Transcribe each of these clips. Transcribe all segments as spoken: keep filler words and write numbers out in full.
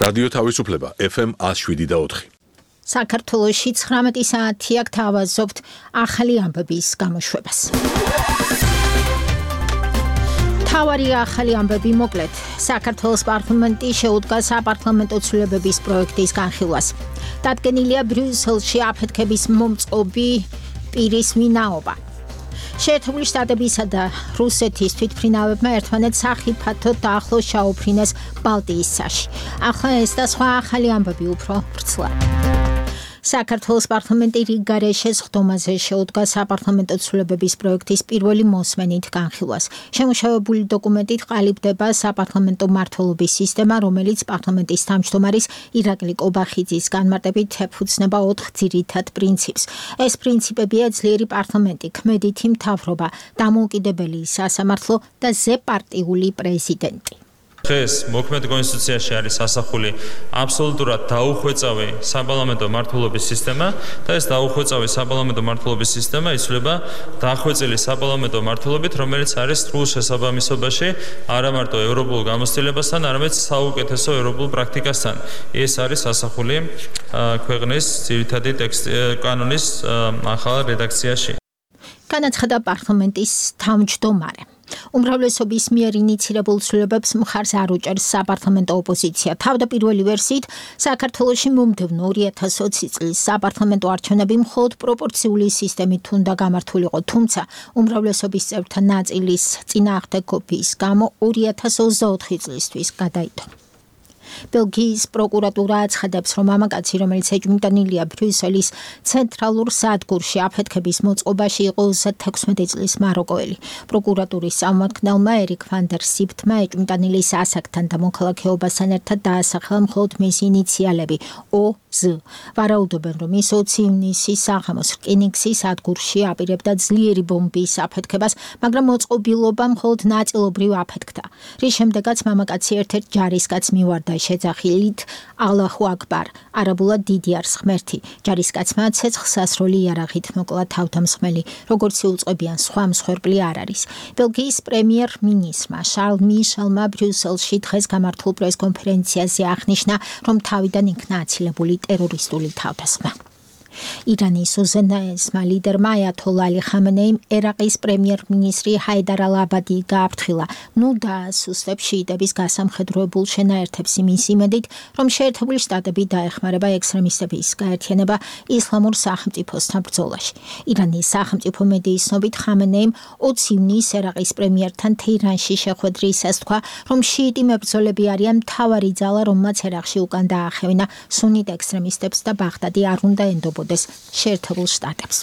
რადიო თავისუფლება ეფ ემ one oh seven და four. საქართველოში ცხრამეტი საათი აქ თავაზობთ ახალი ამბების გამოშვებას. თავარი ახალი ამბები მოკლედ. საქართველოს პარლამენტი შეუდგა საპარლამენტო ცვლილებების პროექტის განხილვას. დადგენილია ბრიუსელში აფეთქების მომწყობი პირის ვინაობა. შეერთებული შტატებისა და რუსეთის თვითმფრინავებმა ერთმანეთს სახიფათოდ დაახლოს ჩაუფრინეს ბალტიისცაში. ახლა ეს და სხვა ახალი ამბები უფრო ვრცლად. საქართველოს პარლამენტი რიგგარე შეზღდომაზე შეუდგა საპარლამენტო ცვლილებების პროექტის პირველი მოსმენით განხილვას. შემუშავებული დოკუმენტით ყალიბდება საპარლამენტო მმართველობის სისტემა, რომელიც პარლამენტის თავმჯდომარის ირაკლი კობახიძის განმარტებით ეფუძნება ოთხ ძირითად პრინციპს. ეს პრინციპებია ძლიერი პარლამენტი, ქმედითი მთავრობა, დამოუკიდებელი სასამართლო და ზეპარტიული პრეზიდენტი. დღეს მოქმედ კონსტიტუციაში არის ასახული აბსოლუტურად დაუხვეწავი საპარლამენტო მმართველობის სისტემა და ეს დაუხვეწავი საპარლამენტო მმართველობის სისტემა იცვლება დახვეწილი საპარლამენტო მმართველობით, რომელიც არის სრულ შესაბამისობაში არა მარტო ევროპულ გამოცდილებასთან, არამედ საუკეთესო ევროპულ პრაქტიკასთან. ეს არის ასახული ქვეყნის ძირითადი ტექსტი კანონის ახალ რედაქციაში. განაცხადა პარლამენტის თავმჯდომარე. უმრავლესობის მიერ ინიცირებულ ცვლილებებს მხარს არ უჭერს საპარლამენტო ოპოზიცია. თავდაპირველი ვერსიით, საქართველოში მომდევნო ორი ათას ოცი წლის საპარლამენტო არჩევნები მხოლოდ პროპორციული სისტემით უნდა გამართულიყო, თუმცა უმრავლესობის წევრთა ნაწილის წინააღმდეგ კოპიის გამო ორი ათას ოცდაოთხი წლისთვის გადაიდო. ბელგიის პროკურატურა აცხადებს, რომ მამაკაცი, რომელიც ეჭვმიტანილია ბრიუსელის ცენტრალურ სადგურში აფეთქების მოწყობაში იყო ოცდათექვსმეტი წლის მაროკოელი. პროკურატურის წარმომადგენელმა ერიკ ვან დერ სიფტმა ეჭვმიტანილის ასაკთან და მოქალაქეობასთან ერთად დაასახელა მხოლოდ მისი ინიციალები ო ზ. ვარაუდობენ, რომ ის ოცი ივნისის საღამოს რკინიგზის სადგურში აპირებდა ძლიერი ბომბის აფეთქებას, მაგრამ მოწყობილობა მხოლოდ ნაწილობრივ აფეთქდა. რის შემდეგაც მამაკაცი ერთ-ერთ ჯარისკაცს მივარდა შეძახილით ალლაჰუ აკბარ, არაბულად დიდი არის ღმერთი. ჯარისკაცმა ცეცხლსასროლი იარაღით მოკლა თავდამსხმელი, როგორც იუწყებიან სხვა მსხვერპლი არ არის. ბელგიის პრემიერ-მინისტრმა შარლ მიშელმა ბრიუსელში დღეს გამართულ პრესკონფერენციაზე აღნიშნა, რომ თავიდან იქნა აცილებული ტერორისტული თავდასხმა. ირანის უზენაესმა ლიდერმა აიათოლა ალი ხამენეიმ ერაყის პრემიერ-მინისტრი ჰაიდარ ალ-აბადი გააფრთხილა, ნუ დაასუსტებს შიიტების გასამხედროებულ შენაერთებს იმის იმედით, რომ შეერთებული შტატები დაეხმარება ექსტრემისტების გაერთიანება ისლამურ სახელმწიფოსთან ბრძოლაში. ირანის სახელმწიფო მედიის ცნობით ხამენეიმ ოცი ივნისს ერაყის პრემიერთან თეირანში შეხვედრისას თქვა, რომ შიიტი მებრძოლები არიან მთავარი ძალა, რომელმაც ერაყში უკან დაახევინა სუნით ექსტრემისტებს და ბაღდადი არ უნდა ენდობოდეს შეერთებულ შტატებს.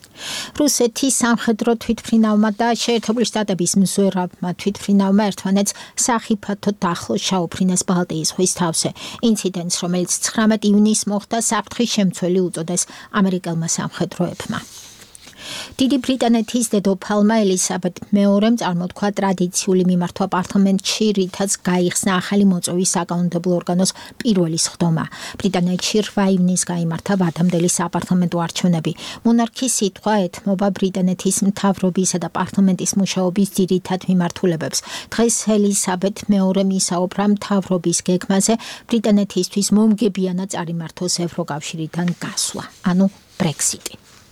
რუსეთის სამხედრო თვითმფრინავმა და შეერთებული შტატების მზვერავმა თვითმფრინავმა ერთმანეთს სახიფათოდ ახლოს ჩაუფრინეს ბალტიის ზღვის თავზე. ინციდენტს, რომელიც ცხრამეტი ივნისს მოხდა, საფრთხის შემცველი უწოდეს ამერიკელმა სამხედროებმა. დიდი ბრიტანეთის დედოფალმა ელისაბედ მეორემ წარმოთქვა ტრადიციული მიმართვა პარლამენტში, რითაც გაიხსნა ახალი მოწვევის საკანონმდებლო ორგანოს პირველი სხდომა. ბრიტანეთში რვა ივნისს გაიმართა ვადამდელი საპარლამენტო არჩევნები. მონარქის სიტყვა ეთმობა ბრიტანეთის მთავრობისა და პარლამენტის მუშაობის ძირითად მიმართულებებს. დღეს ელისაბედ მეორემ ისაუბრა მთავრობის გეგმაზე ბრიტანეთისთვის მომგებიანად წარიმართოს ევროკავშირიდან გასვლა, ანუ ბრექსიტი.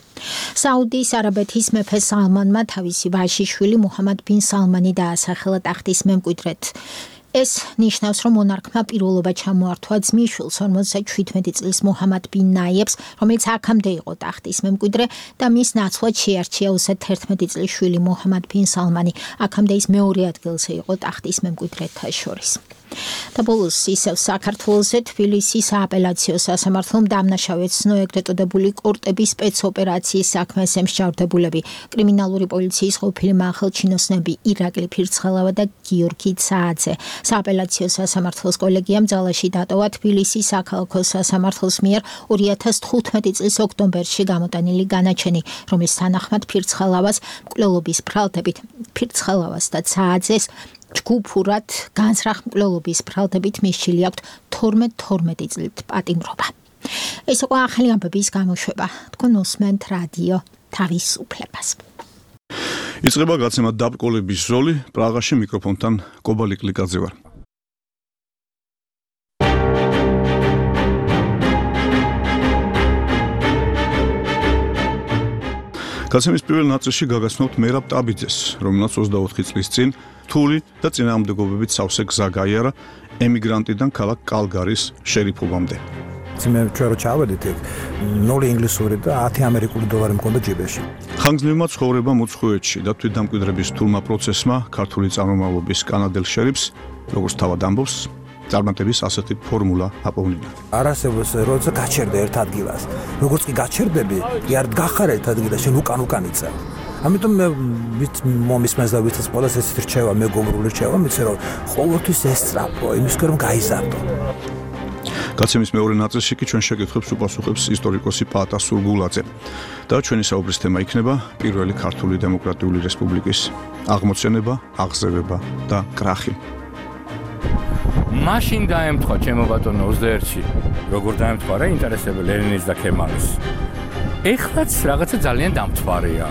საუდის არაბეთის მეფე სალმანმა თავისი ვაჟიშვილი მუჰამად ბინ სალმანი დაასახელა ტახტის მემკვიდრედ. ეს ნიშნავს, რომ მონარქმა პირველობა ჩამოართვა ძმისშვილს ორმოცდაშვიდმეტი წლის მუჰამად ბინ ნაიებს, რომელიც აქამდე იყო ტახტის მემკვიდრე და მის ნაცვლად შეარჩია ოცდაერთმეტი წლის შვილი მუჰამად ბინ სალმანი. აქამდე ის მეორე ადგილზე იყო ტახტის მემკვიდრეთა შორის. და ბოლოს ისევ საქართველოზე თბილისის სააპელაციო სასამართლომ დამნაშავედ ცნო ეგრეთ წოდებული კორტების სპეცოპერაციის საქმეს ემსჯავრდებულები. კრიმინალური პოლიციის ყოფილი მახელჩინოსნები ირაკლი ფირცხელავა და გიორგი ცააძე. სააპელაციო სასამართლოს კოლეგიამ ძალაში დატოვა თბილისის საქალაქო სასამართლოს მიერ ორი ათას თხუთმეტი წლის ოქტომბერში გამოტანილი განაჩენი, რომლის თანახმად ფირცხელავას მკვლელობის ბრალდებით ფირცხელავას და ცააძეს ჯგუფურად განზრახ მკვლელობის ბრალდებით მისჩილი აქვთ თორმეტ თორმეტი წლით პატიმრობა. ეს იყო ახალი ამბების გამოშვება. თქვენ უსმენთ რადიო თავისუფლებას. იწყება გაცემა დაბრკოლების როლი. პრაღაში მიკროფონთან კობალი კლიკაძე ვარ. გაცემის პირველ ნაწილში გაგაცნობთ მერაბ ტაბიძეს, რომელსაც ოცდაოთხი წლის წინ რთული და წინააღმდეგობებით სავსე გზა გაიარა ემიგრანტიდან ქალაქ კალგარის შერიფობამდე. მე ჩვენ რო ჩავედით იქ ნული ინგლისური და ათი ამერიკული დოლარი მქონდა ჯიბეში. ხანგრძლივმა ცხოვრებამ უცხოეთში და თვითდამკვიდრების რთულმა პროცესმა ქართული წარმომავლობის კანადელ შერიფს, როგორც თავად ამბობს, წარმატების ასეთი ფორმულა აპოვნია. არ არსებობს როცა გაჩერდე ერთ ადგილას. როგორც კი გაჩერდები, კი არ გახარ ერთ ადგილას, შენ უკან უკან იწევ. ამიტომ მე მომისმენს და ვიცით ყველას ეს რჩევა, მეგობრული რჩევა, მიცე რომ ყოველთვის ესწრაფო, იმის გამო რომ გაიზარდო. გაცემის მეორე ნაწილში კი ჩვენ შეკითხვებს უპასუხებს ისტორიკოსი პაატა სურგულაძე და ჩვენი საუბრის თემა იქნება პირველი ქართული დემოკრატიული რესპუბლიკის აღმოცენება, აღზევება და კრახი. მაშინ დაემთხვა ჩემო ბატონო ოცდაერთში, როგორ დაემთხვა რა ინტერესები ლენინის და ქემალის. ეხლაც რაღაცა ძალიან დამთვარეა.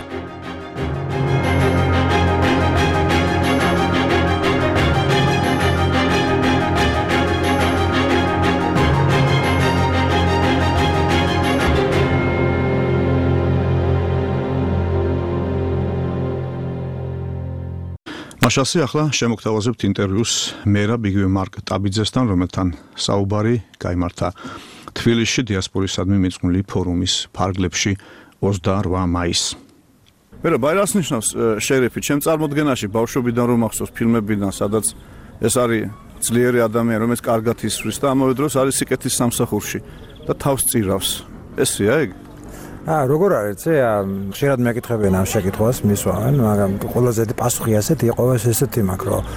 მაშასე ახლა შემოგთავაზებთ ინტერვიუს მერაბ იგივე მარკ ტაბიძესთან, რომელთან საუბარი გაიმართა თბილისში დიასპორისადმი მიძღვნილი ფორუმის ფარგლებში ოცდაოთხ მაისს. მერაბ, აი რას ნიშნავს შერიფი? ჩემ წარმოდგენაში ბავშვობიდან რომ მახსოვს ფილმებიდან, სადაც ეს არის ძლიერი ადამიანი, რომელიც კარგად ისვრის და ამავე დროს არის სიკეთის სამსახურში და თავს წირავს. ესეა ეგ? აა როგორ არის ცე ხშირად მეკითხებიან ამ შეკითხვას მისვავენ, მაგრამ ყველაზე პასუხი ასეთი იყო ესეთი მაქვს რომ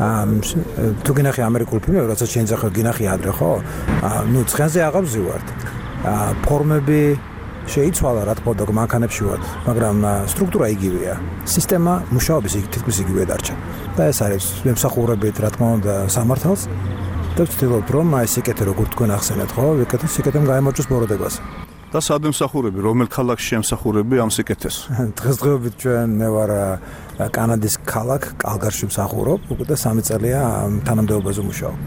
თუ გინახი ამერიკულ ფილმები, როცა შეიძლება გინახი ადრე ხო? აა ნუ ცხენზე აღავზივართ. აა ფორმები შეიცვალა რა თქმა უნდა მანქანებში ვართ, მაგრამ სტრუქტურა იგივეა. სისტემა მუშაობის თითქმის იგივე დარჩა. და ეს არის მემსახურებით რა თქმა უნდა სამართალს და ვცდილობთ რომ აი სიკეთე როგორ თქვენ ახსენეთ ხო? ვიკეთოთ სიკეთემ გაემარჯვოს მოროდებას. და სადემსახურები, რომელ ქალაქში ემსახურები ამ სიკეთეს? დღესდღეობით ჩვენ მე ვარ კანადის ქალაქ კალგარში მსახურობ, უკვე და სამი წელია თანამდებობაზე მუშაობ.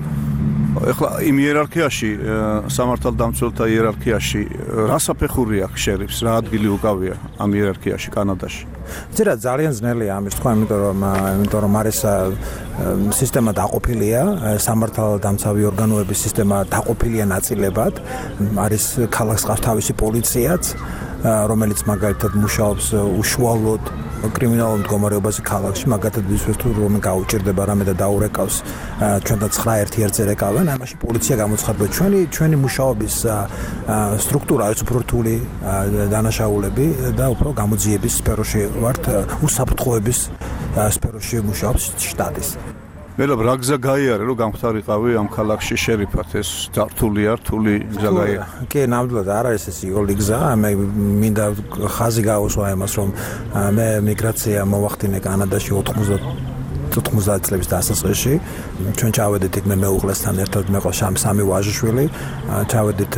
ეხლა იმ იერარქიაში, სამართალდამცველთა იერარქიაში, რა საფეხური აქვს შერიფს, რა ადგილი უკავია ამ იერარქიაში კანადაში? ძირა ძალიან ძნელია ამის თქვა, იმიტომ რომ იმიტომ რომ არის სისტემა დაყოფილია, სამართალდამცავი ორგანოების სისტემა დაყოფილია ნაწილებად, არის ქალაქს ყავს თავისი პოლიციაც, რომელიც მაგალითად მუშაობს უშუალოდ კრიმინალურ მდგომარეობაზე ქალაქში, მაგათად ვისვეს თუ რომე გაუჭირდება რამე და დაურეკავს ჩვენთან ცხრა ერთი ერთზე რეკავენ, ამაში პოლიცია გამოცხადდა ჩვენი ჩვენი მუშაობის სტრუქტურა არის უფრო რთული დანაშაულები და უფრო გამოძიების სფეროში ვართ, უსაფრთხოების სფეროში მუშაობს შტატის. მერაბ რა გზა გაიარე რომ გამختارიყავი ამ ქალაქში შერიფად, ეს რთულია, რთული გზა გაიარე. კი, ნამდვილად არ არის ეს იგოლი გზა, მე მინდა ხაზი გაუსვა იმას რომ მე მიგრაცია მოვახდინე კანადაში ოთხმოცდაათი წლების დასაწყისში. ჩვენ ჩავედით იქ მე მეუღლესთან ერთად, მე ყავს სამი ვაჟიშვილი, ჩავედით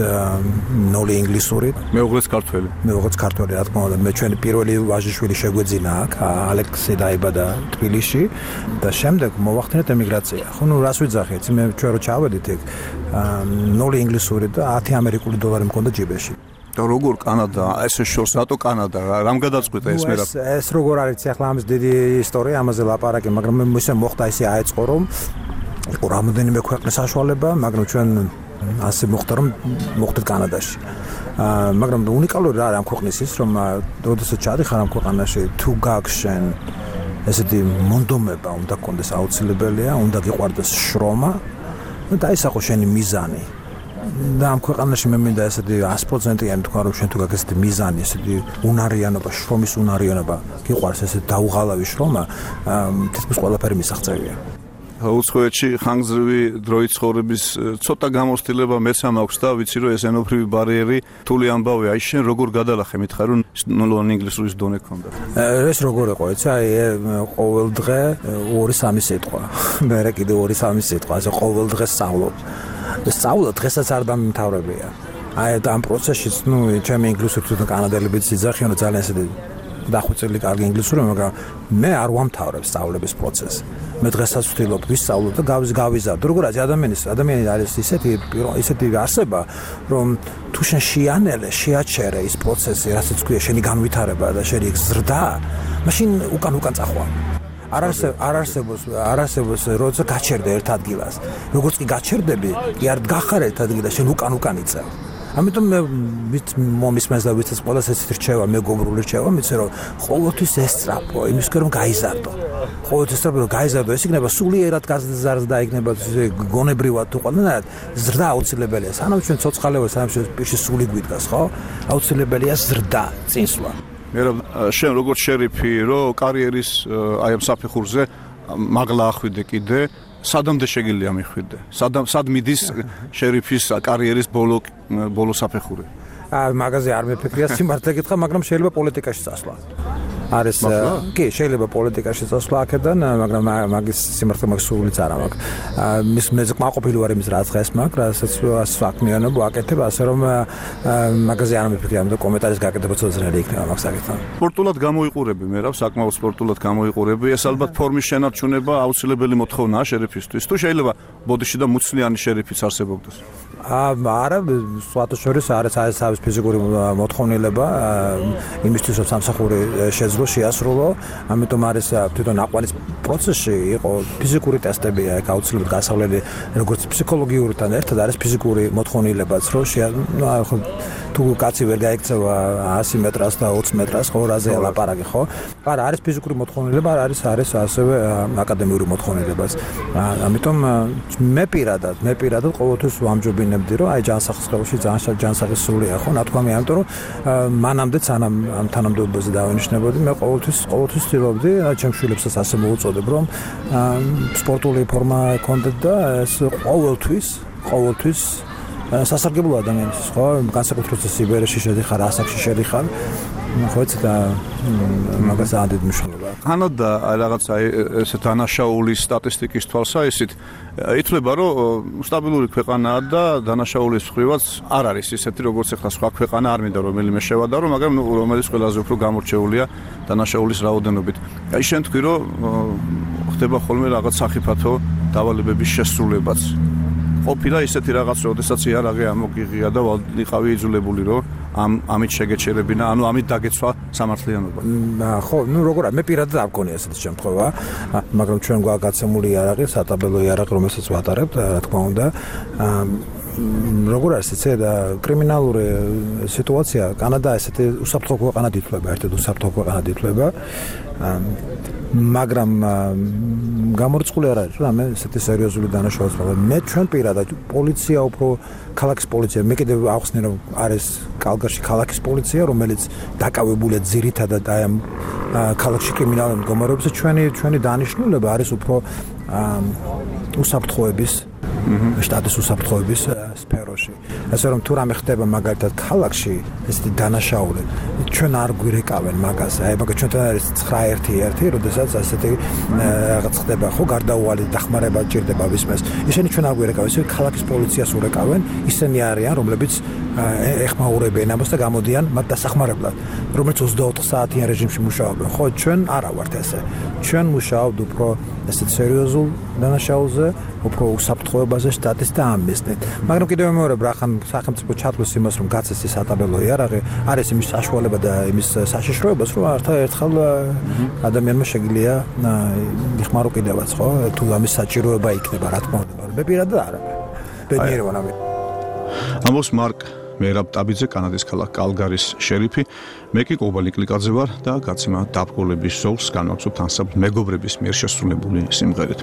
ნული ინგლისური. მეუღლეს ქართველი. მეუღლეს ქართველი, რა თქმა უნდა, მე ჩვენი პირველი ვაჟიშვილი შეგვეძინა აქ, ალექსი დაიბადა თბილისში და შემდეგ მოვახდინეთ ემიგრაცია. ხო, ნუ რას ვიძახით, მე ჩვენ რო ჩავედით იქ ნული ინგლისური და ათი ამერიკული დოლარი მქონდა ჯიბეში. და როგორ კანადა, ესე შორს რატო კანადა, რამ გადაწყვიტა ეს მერაბ? ეს როგორ არის ახლა ამის დიდი ისტორია, ამაზე ლაპარაკი, მაგრამ მე ისე მოხდა ისე აეწყო რომ იყო რამოდენიმე ქვეყნის საშუალება, მაგრამ ჩვენ ასე მოხდა რომ მოხდეთ კანადაში. აა მაგრამ უნიკალური რა არის ამ ქვეყნის ის, რომ როდესაც ჩადიხარ ამ ქვეყანაში, თუ გაქვს შენ ესეთი მონდომება უნდა გქონდეს აუცილებელია, უნდა გიყვარდეს შრომა და დაისახო შენი მიზანი. და ამ ქვეყანაში მე მინდა ესეთი ათი პროცენტიანი თქვა რომ შენ თუ გაქვს ესეთი მიზანი, ესეთი უნარიანობა, შრომის უნარიანობა, გიყვარს ესეთი დაუღალავი შრომა, თითქმის ყველაფერი მისაღწევია. უცხოეთში ხანგრძლივი დროით ცხოვრების ცოტა გამოცდილება მეც მაქვს და ვიცი რომ ეს ენოფრივი ბარიერი რთული ამბავია. აი შენ როგორ გადალახე, მითხარ რომ ნულ ინგლისურის დონე ქონდა. ეს როგორ იყო, იცი, აი ყოველ დღე ორი სამი სიტყვა. მე კიდე ორი სამი სიტყვა, ასე ყოველ დღე სწავლობ. სწავლა დღესაც არ დამიმთავრებია. აი ამ პროცესშიც, ნუ ჩემი ინგლისური თუ კანადელებიც იძახიან ძალიან ესეთი დახვეწილი კარგი ინგლისური, მაგრამ მე არ ვამთავრებ სწავლების პროცესს. მე დღესაც ვთვლობ ვისწავლო და გავიზარდო. როგორაც ადამიანის ადამიანი არის ისეთი ისეთი არსება, რომ თუ შენ შეანელე, შეაჩერე ის პროცესი, რასაც ქვია შენი განვითარება და შენი ზრდა, მაშინ უკან უკან წახვა. არ არსებობს არ არსებობს როცა გაჩერდე ერთ ადგილას. როგორც კი გაჩერდები, კი არ გახარ ერთ ადგილას, შენ უკან უკან იწევ. ამიტომ მე მომისმენს და ვიცით ყველას ესეთ რჩევა, მეგობრული რჩევა, მიცე რომ ყოველთვის ესწრაფო, იმის გამო რომ გაიზარდო. ყოველთვის ესწრაფო, რომ გაიზარდო, ეს იქნება სულიერად გაზრდა, იქნება გონებრივად თუ ყველანაირად ზრდა აუცილებელია. სანამ ჩვენ ცოცხალე ვართ, სანამ ჩვენ პირში სული გვიდგას, ხო? აუცილებელია ზრდა, წინსვლა. მე რომ შენ როგორც შერიფი, რომ კარიერის აი ამ საფეხურზე მაგლა ახვიდე კიდე, სადამდე შეგიძლია მიხვიდე? სადამ სად მიდის შერიფის კარიერის ბოლო ბოლო საფეხური? აა მაგაზე არ მეფიქრია სიმართლე გითხრა, მაგრამ შეიძლება პოლიტიკაში წასვლა. არის კი, შეიძლება პოლიტიკაში წასვლა აქედან, მაგრამ მაგის სიმართლე მაგის სულიც არ მაქვს. მის მეზე კმაყოფილი ვარ იმის რაც დღეს მაქვს, რასაც საქმიანობა ვაკეთებ, ასე რომ მაგაზე არ მეფიქრია, და კომენტარის გაკეთება ცოცხალი იქნება მაგ საკითხთან. სპორტულად გამოიყურები, მე რა, საკმაოდ სპორტულად გამოიყურები. ეს ალბათ ფორმის შენარჩუნება აუცილებელი მოთხოვნაა შერიფისთვის. თუ შეიძლება ბოდიში და მუცლიანი შერიფიც არსებობდეს. არა, სხვათა შორის არის არის ფიზიკური მოთხოვნილება იმისთვის, რომ სამსახური შეძლო, შეასრულო. ამიტომ არის თვითონ აყვანის პროცესში იყო ფიზიკური ტესტები, აქ აუცილებლად გასავლელი, როგორც ფსიქოლოგიურთან ერთად არის ფიზიკური მოთხოვნილებაც, რომ თუ კაცი ვერ გაიქცევა ასი მეტრას და ოცი მეტრას, ხო, რაზე ლაპარაკი, ხო? არა, არის ფიზიკური მოთხოვნილება, არის არის ასევე აკადემიური მოთხოვნილებაც. ამიტომ მე პირადად, მე პირადად ყოველთვის ვამჯობინებდი, რომ აი ჯანსაღის ხელში ჯანსაღის სულია, ხო, ნათქვამი, ამიტომ რომ მანამდე სანამ ამ თანამდებობაზე დავინიშნებოდი, მე ყოველთვის ყოველთვის ვცდილობდი, ჩემს შვილებსაც ასე მოვუწოდებ, რომ სპორტული ფორმა ჰქონდეთ და ეს ყოველთვის, ყოველთვის სასარგებლო ადამიანის, ხო, განსაკუთრებით სიბერეში შედიხარ, ასაკში შედიხარ, ხო, და მაგას ამდენ მნიშვნელობა აქვს. ანადა რაღაც აი ესე დანაშაულის სტატისტიკის თვალსაჩინო ითვლება, რომ სტაბილური ქვეყანაა და დანაშაულის მხრივაც არ არის ისეთი, როგორც ახლა სხვა ქვეყანა, არ მინდა რომელიმე შევადარო, მაგრამ ნუ რომელიც ყველაზე უფრო გამორჩეულია დანაშაულის რაოდენობით. აი შენ თქვი, რომ ხდება ხოლმე რაღაც სახიფათო დავალებების შესრულებაც. ყოფილა ისეთი რაღაც, როდესაც იარაღი ამოგიღია და ვიყავი იძულებული, რომ ამ ამით შეგეჩერებინა, ანუ ამით დაგეცვა სამართლიანობა. ხო, ნუ როგორ მე პირადად არ მქონია ესეთი შემთხვევა, მაგრამ ჩვენ გვაქვს გაცემული იარაღი, სატაბელო იარაღი, რომელსაც ვატარებთ, რა თქმა უნდა. როგორ არის ესე და კრიმინალური სიტუაცია, კანადა ესეთი უსაფრთხო ქვეყანად ითვლება, ერთ-ერთი უსაფრთხო ქვეყანად ითვლება. მაგრამ გამორიცხული არ არის, რამე ესეთი სერიოზული დანაშაულიც მაგრამ მე ჩვენ პირადად პოლიცია უფრო ქალაქის პოლიცია, მე კიდევ ახსნე რომ არის კალგარში ქალაქის პოლიცია, რომელიც დაკავებულია ძირითადად აი ამ ქალაქში კრიმინალურ მდგომარეობაზე, ჩვენი ჩვენი დანიშნულება არის უფრო უსაფრთხოების შტატის უსაფრთხოების სფეროში. ასე რომ თუ რამე ხდება მაგალითად ქალაქში ესეთი დანაშაული, ჩვენ არ გვირეკავენ მაგას. აი მაგა ჩვენთან არის ცხრა ერთი ერთი, როდესაც ასეთი რაღაც ხდება, ხო, გარდაუვალი დახმარება ჭირდება ვისმეს. ისინი ჩვენ არ გვირეკავენ, ისინი ქალაქის პოლიციას ურეკავენ, ისინი არიან, რომლებიც ეხმაურებენ ამას და გამოდიან მათ დასახმარებლად, რომელიც ოცდაოთხ საათიან რეჟიმში მუშაობენ. ხო, ჩვენ არა ვართ ესე. ჩვენ მუშაობთ უფრო ესეთ სერიოზულ დანაშაულზე, უფრო უსაფრთხოებაზე შტატის და ამ მიზნით. მაგრამ კიდევ მეორებ რა ხან სახელმწიფო ჩათვლის იმას, რომ გაცეს ის სატაბელო იარაღი, არის იმის საშუალება და იმის საშიშროებას, რომ ართა ერთხელ ადამიანმა შეგიძლია იხმარო კიდევაც, ხო? თუ ამის საჭიროება იქნება, რა თქმა უნდა, მაგრამ მე პირადად არა. ბედნიერი ვარ ამით. ამბობს მარკ მერაბტაბიძე, კანადის ქალაქ კალგარის შერიფი. მე კი კობალი კლიკაძე ვარ და გაცემა დაბრკოლების ზოლს განვაცობთ ანსამბლ მეგობრების მიერ შესრულებული სიმღერით.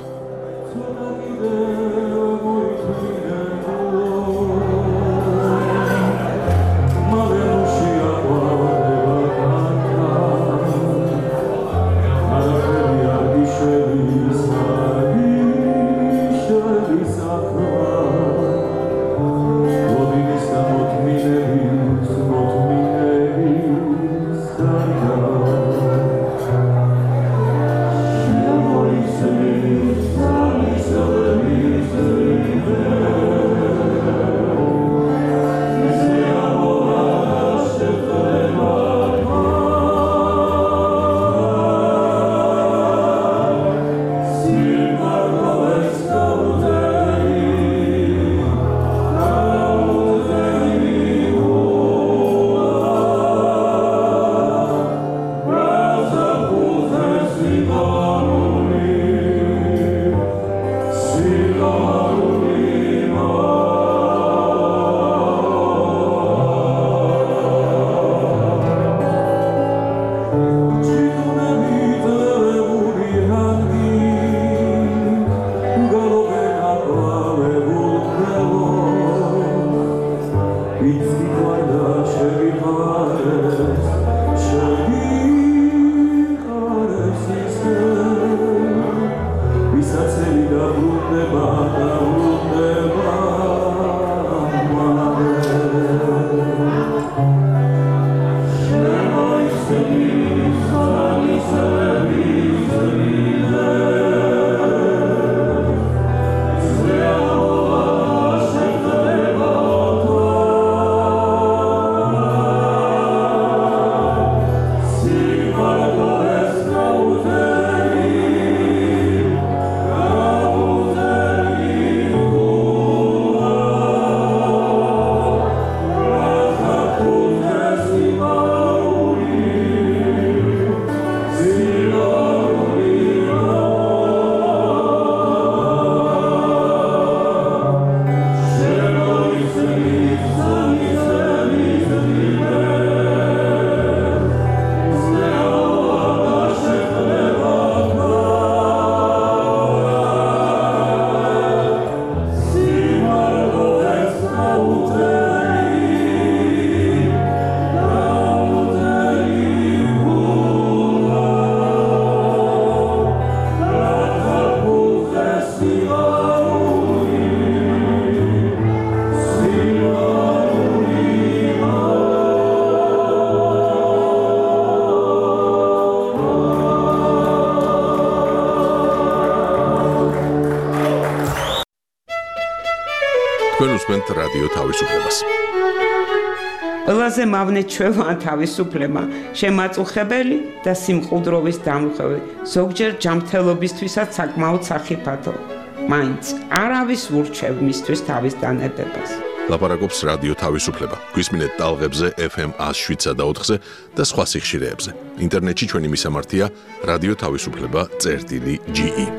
Thank you. გისმენთ რადიო თავისუფლებას. ყველაზე მავნე ჩვევა თავისუფლება, შემაწუხებელი და სიმყუდროვის დამხები, ზოგჯერ ჯანმრთელობისთვისაც საკმაოდ სახიფათო. მაინც არავის ურჩევ მისთვის თავის დანებებას. ლაპარაკობს რადიო თავისუფლება. გვისმინეთ ტალღებზე ეფ ემ one oh seven და ოთხზე და სხვა სიხშირეებზე. ინტერნეტში ჩვენი მისამართია რადიო თავისუფლება წერტილი ჯი ი.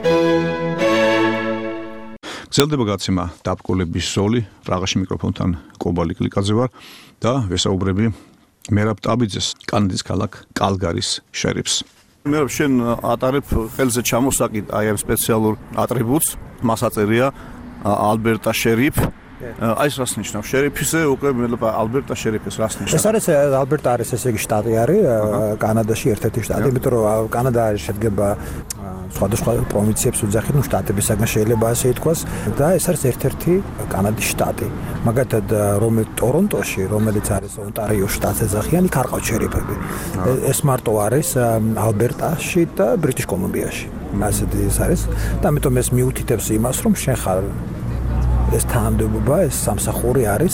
გრძელდება გაცემა დაბკოლების ზოლი, პრაღაში მიკროფონთან კობალი კლიკაძე ვარ და ვესაუბრები მერაბ ტაბიძეს, კანადის ქალაქ კალგარის შერიფს. მერაბ შენ ატარებ ხელზე ჩამოსაკიდ აი ამ სპეციალურ ატრიბუტს, მას აწერია ალბერტა შერიფ. აი ეს რას ნიშნავს? შერიფზე უკვე მელაპა ალბერტა შერიფის რას ნიშნავს? ეს არის ალბერტა არის ესე იგი შტატი არის კანადაში ერთ-ერთი შტატი, იმიტომ რომ კანადა შედგება სხვადასხვა პროვინციებს უძახით, ნუ შტატებისაგან შეიძლება ასე ითქვას და ეს არის ერთ-ერთი კანადის შტატი. მაგალითად რომელიც ტორონტოში, რომელიც არის ონტარიოს შტატს ეძახიან, იქ არ ყავს შერიფები. ეს მარტო არის ალბერტაში და ბრიტიშ კოლუმბიაში. ასეთი ეს არის და ამიტომ ეს მიუთითებს იმას, რომ შენ ხარ ეს თანამდებობა, ეს სამსახური არის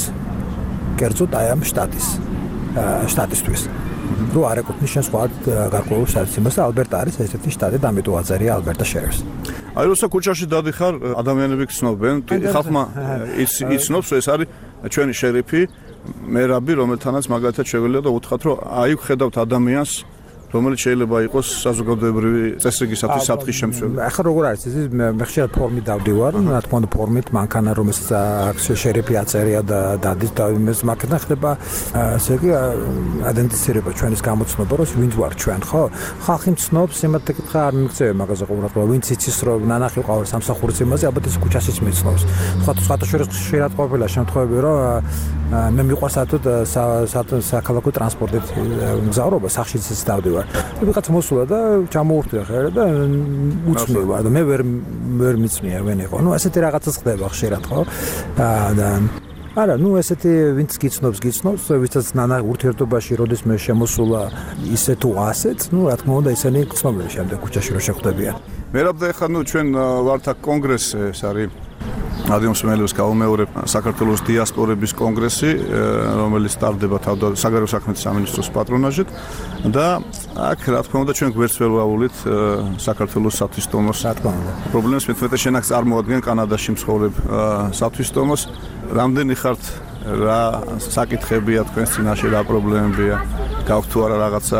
კერძოდ აი ამ შტატის შტატისთვის. რო არ ეკუთვნის შენ სხვა გარკვეულ საციმას და ალბერტა არის ესეთი შტატი და ამიტომ აწერია ალბერტა შერიფს. აი როცა ქუჩაში დადიხარ, ადამიანები გცნობენ, ხალხმა იცნობს, ეს არის ჩვენი შერიფი, მერაბი, რომელთანაც მაგალითად შეგვიძლია და უთხრათ, რომ აი ხედავთ ადამიანს, რომელიც შეიძლება იყოს საზოგადოებრივი წესრიგისათვის საფრთხის შემცველი. ახლა როგორ არის ეს მე ხშირად ფორმით დავდივარ, რა თქმა უნდა ფორმით მანქანა რომელსაც შერიფი აწერია და დადის და იმის მანქანა ხდება ასე იგი იდენტიფიცირება ჩვენის გამოცნობა რომ ვინც ვარ ჩვენ ხო? ხალხი მცნობს იმათ ეკითხა არ მიგწევი მაგაზე ყურადღება ვინც იცის რომ ნანახი ყავს სამსახურის იმაზე ალბათ ეს ქუჩაშიც მიცნობს. სხვა სხვათა შორის ხშირად ყოფილა შემთხვევები რომ მე მიყვარს საერთოდ საქალაქო ტრანსპორტით მგზავრობა სახშიც ის დავდივარ. ვიღაც მოსულა და ჩამოურთია ხერა და უცნევა და მე ვერ ვერ მიცნია ვენიყო. ნუ ასეთი რაღაცას ხდება ხშირად ხო? და არა, ნუ ესეთი ვინც გიცნობს, გიცნობს, ვისაც ნანა ურთიერთობაში როდის მე შემოსულა ისე თუ ასეთ, ნუ რა თქმა უნდა ისინი გცნობენ შემდეგ ქუჩაში რომ შეხვდებიან. მერაბ და ახლა ნუ ჩვენ ვართ აქ კონგრესი, ეს არის ადრიონ სმელოს გაუმეორებ საქართველოს დიასპორების კონგრესი, რომელიც სტარდება საგარეო საქმეთა სამინისტროს პატრონაჟით და აქ რა თქმა უნდა ჩვენ გვერდს ვერ ვაუვლით საქართველოს სათვისტომოს პრობლემას, მეტყვით შენ აქ წარმოადგენენ კანადაში მცხოვრებ სათვისტომოს, რამდენი ხართ, რა საკითხებია თქვენს წინაშე, რა პრობლემებია, გაქვთ თუ არა რაღაცა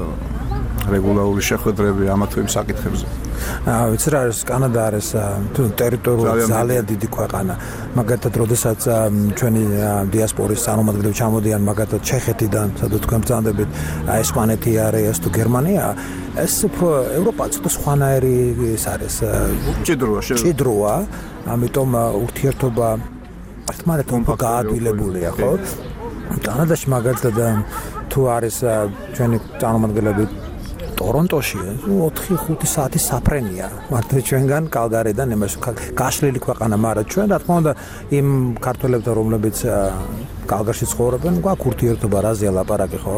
რეგულარული შეხვედრები ამა თუ იმ საკითხებზე? აა ვიცი რა არის კანადა არის ტერიტორიულად ძალიან დიდი ქვეყანა. მაგალითად, როდესაც ჩვენი დიასპორის წარმომადგენლები ჩამოდიან მაგალითად ჩეხეთიდან, სადაც თქვენ ბრძანდებით, ესპანეთი არის, ეს თუ გერმანია, ეს ევროპა ცოტა სხვანაირი ის არის. ჭიდროა, ჭიდროა, ამიტომ ურთიერთობა ერთმანეთთან გაადვილებულია, ხო? კანადაში მაგალითად თუ არის ჩვენი წარმომადგენლები ტორონტოში ოთხი ხუთი საათი საფრენია. მართლა ჩვენგან კალგარიდან იმას გაშლილი ქვეყანა, მაგრამ ჩვენ რა თქმა უნდა იმ ქართველებთან რომლებიც კალგარში ცხოვრობენ, გვაქვს ურთიერთობა, რაზეა ლაპარაკი, ხო?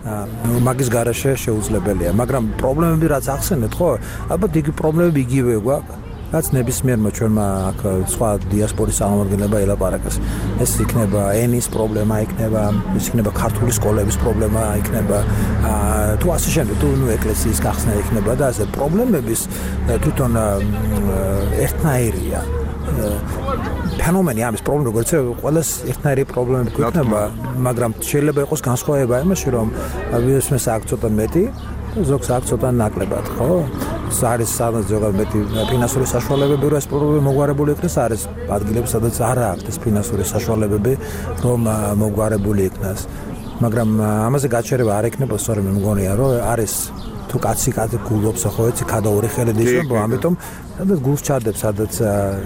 მაგის გარეშე შეუძლებელია, მაგრამ პრობლემები რაც ახსენეთ, ხო? ალბათ იგი პრობლემები იგივე გვაქვს. რაც ნებისმიერმა ჩვენმა აქ სხვა დიასპორის წარმომადგენლებმა ელაპარაკეს. ეს იქნება ენის პრობლემა, იქნება ეს იქნება ქართული სკოლების პრობლემა, იქნება თუ ასე შემდეგ, თუ ნუ ეკლესიის გახსნა იქნება და ასე პრობლემების თვითონ ერთნაირია. ფენომენი ამის პრობლემა როგორც ყველას ერთნაირი პრობლემები გვექნება, მაგრამ შეიძლება იყოს განსხვავება იმაში, რომ ვიესმეს აქ ცოტა მეტი ზოგს აქ ცოტა ნაკლებად, ხო? არის სადაც ზოგადად მეტი ფინანსური საშუალებები, რომ ეს პრობლემა მოგვარებული იქნას, არის ადგილები, სადაც არ აქვს ეს ფინანსური საშუალებები, რომ მოგვარებული იქნას. მაგრამ ამაზე გაჩერება არ ექნება, სწორედ მე მგონია, რომ არის თუ კაცი კაცი გულობს, ხო, ეცი ქადაური ხელით ისვება, ამიტომ სადაც გულს ჩადებს, სადაც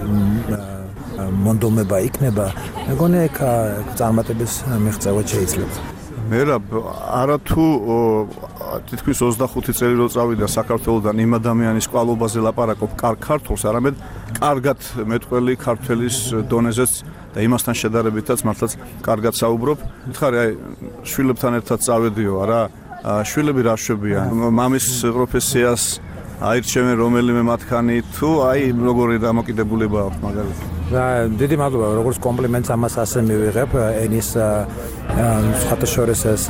მონდომება იქნება, მეგონია ეგ წარმატების მიღწევა შეიძლება. მერაბ, არათუ თითქმის ოცდახუთი წელი რო წავიდა საქართველოსდან იმ ადამიანის კვალობაზე ლაპარაკობ კარგ ქართულს, არამედ კარგად მეტყველი ქართველის დონეზეც და იმასთან შედარებითაც მართლაც კარგად საუბრობ. მითხარი, აი შვილებთან ერთად წავედიო, არა? შვილები რა შვებიან? მამის პროფესიას აირჩევენ რომელიმე მათგანი თუ აი როგორი დამოკიდებულება აქვს მაგალითად. და დიდი მადლობა როგორც კომპლიმენტს ამას ასე მივიღებ ენის სხვადასხვა ეს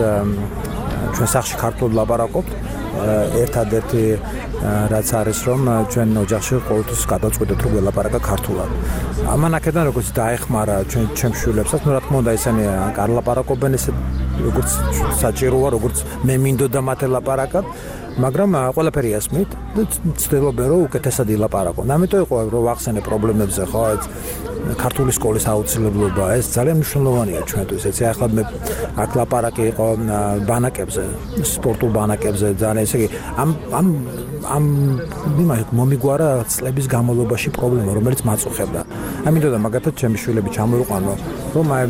ჩვენ სახში ქართულად ლაპარაკობთ ერთადერთი რაც არის რომ ჩვენ ოჯახში ყოველთვის გადავწყვეტეთ რომ ველაპარაკა ქართულად. ამან აქედან როგორც დაეხმარა ჩვენ ჩემ შვილებსაც, ну რა თქმა უნდა ისინი არ ლაპარაკობენ ესე როგორც საჭიროა, როგორც მე მინდოდა მათ ელაპარაკათ, მაგრამ ყველაფერი ასმით და ცდილობენ რომ უკეთესად ილაპარაკონ. ამიტომ იყო რომ ვახსენე პრობლემებზე ხო ქართული სკოლის აუცილებლობა ეს ძალიან მნიშვნელოვანია ჩვენთვის. ეცი ახლა მე აქ ლაპარაკი იყო ბანაკებზე, სპორტულ ბანაკებზე ძალიან ესე იგი ამ ამ ამ მომიგვარა წლების განმავლობაში პრობლემა რომელიც მაწუხებდა. ამიტომ მაგათაც ჩემი შვილები ჩამოვიყვანო რომ აი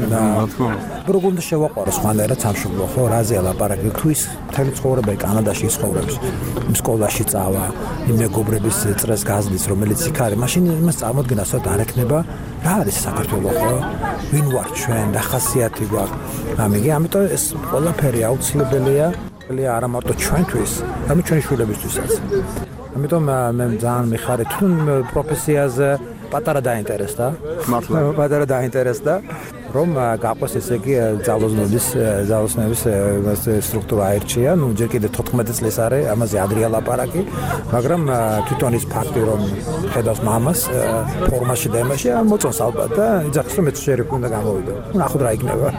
როგორ უნდა შევაყვარო სხვანაირად სამშობლო ხო რაზეა ლაპარაკი თუ ის მთელი ცხოვრება კანადაში ისხოვრებს სკოლაში წავა იმ მეგობრების წრეს გაზრდის რომელიც იქ არის მაშინ იმას წარმოდგენა სწორად არ ექნება რა არის საქართველო ხო ვინ ვარ ჩვენ რა ხასიათი გვაქვს ამიგი ამიტომ ეს ყველაფერი აუცილებელია არა მარტო ჩვენთვის ამიტომ ჩვენი შვილებისთვისაც ამიტომ მე ძალიან მიხარით თუ პროფესიაზე პატარა დაინტერესდა მართლა პატარა დაინტერესდა რომ გაყვეს ესე იგი ძალოსნების ძალოსნების სტრუქტურა აირჩია, ну ჯერ კიდე თოთხმეტი წლის არის, ამაზე ადრია ლაპარაკი, მაგრამ თვითონ ის ფაქტი რომ ხედავს მამას ფორმაში და იმაში მოწონს ალბათ და იძახის რომ მეც შერიფი უნდა გამოვიდო. ნახოთ რა იქნება.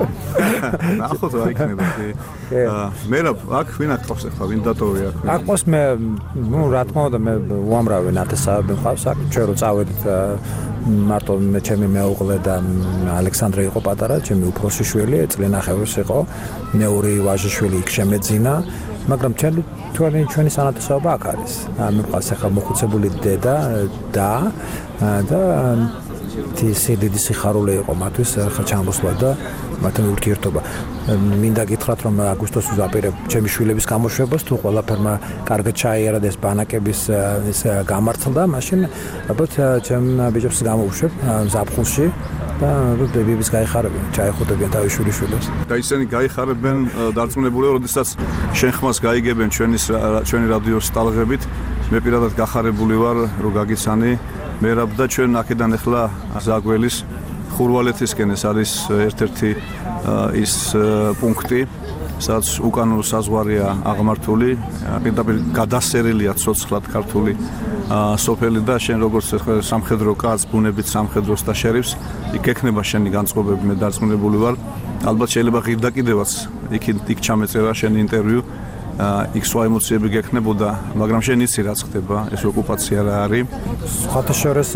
ნახოთ რა იქნება. მე რა აქ ვინ აკყავს ახლა ვინ დატოვე აქ? აკყავს მე ну რა თქმა უნდა მე უამრავი ნათესავები მყავს აქ ჩვენ რო წავედით მარტო მე ჩემი მეუღლე და ალექსანდრე იყო პატარა, ჩემი უფროსი შვილი, წლენახევრის იყო, მეორე ვაჟიშვილი იქ შემეძინა, მაგრამ ჩვენი ჩვენი ჩვენი სანათესაობა აქ არის. მე მყავს ახლა მოხუცებული დედა და და დიდი სიხარული იყო მათთვის ახლა ჩამოსვლა და მათთან ურთიერთობა. მინდა გითხრათ რომ აგვისტოს ვაპირებ ჩემი შვილების გამოშვებას თუ ყველაფერმა კარგად ჩაიარა და ეს ბანაკების ეს გამართლდა, მაშინ ალბათ ჩემ ბიჭებს გამოვუშვებ ზაფხულში და ბებიების გაიხარებიან, ჩაეხუტებიან თავის შვილიშვილებს. და ისინი გაიხარებენ დარწმუნებულიო, როდესაც შენ ხმას გაიგებენ ჩვენის ჩვენი რადიოს სტალღებით, მე პირადად გახარებული ვარ რომ გაგიცანი მერაბ და ჩვენ აქედან ახლა ზაგველის ხურვალეთისკენ ეს არის ერთ-ერთი ის პუნქტი, სადაც უკანონო საზღვარია აღმართული, პირდაპირ გადასერილია ცოცხლად ქართული სოფელი და შენ როგორც სამხედრო კაცს, ბუნებით სამხედროს და შერიფს, იქ ექნება შენი განწყობები, მე დარწმუნებული ვარ. ალბათ შეიძლება ღირდა კიდევაც იქ იქ ჩამეწერა შენი ინტერვიუ, იქ სხვა ემოციები გექნებოდა, მაგრამ შენ იცი რაც ხდება, ეს ოკუპაცია რა არის. ხათაშორეს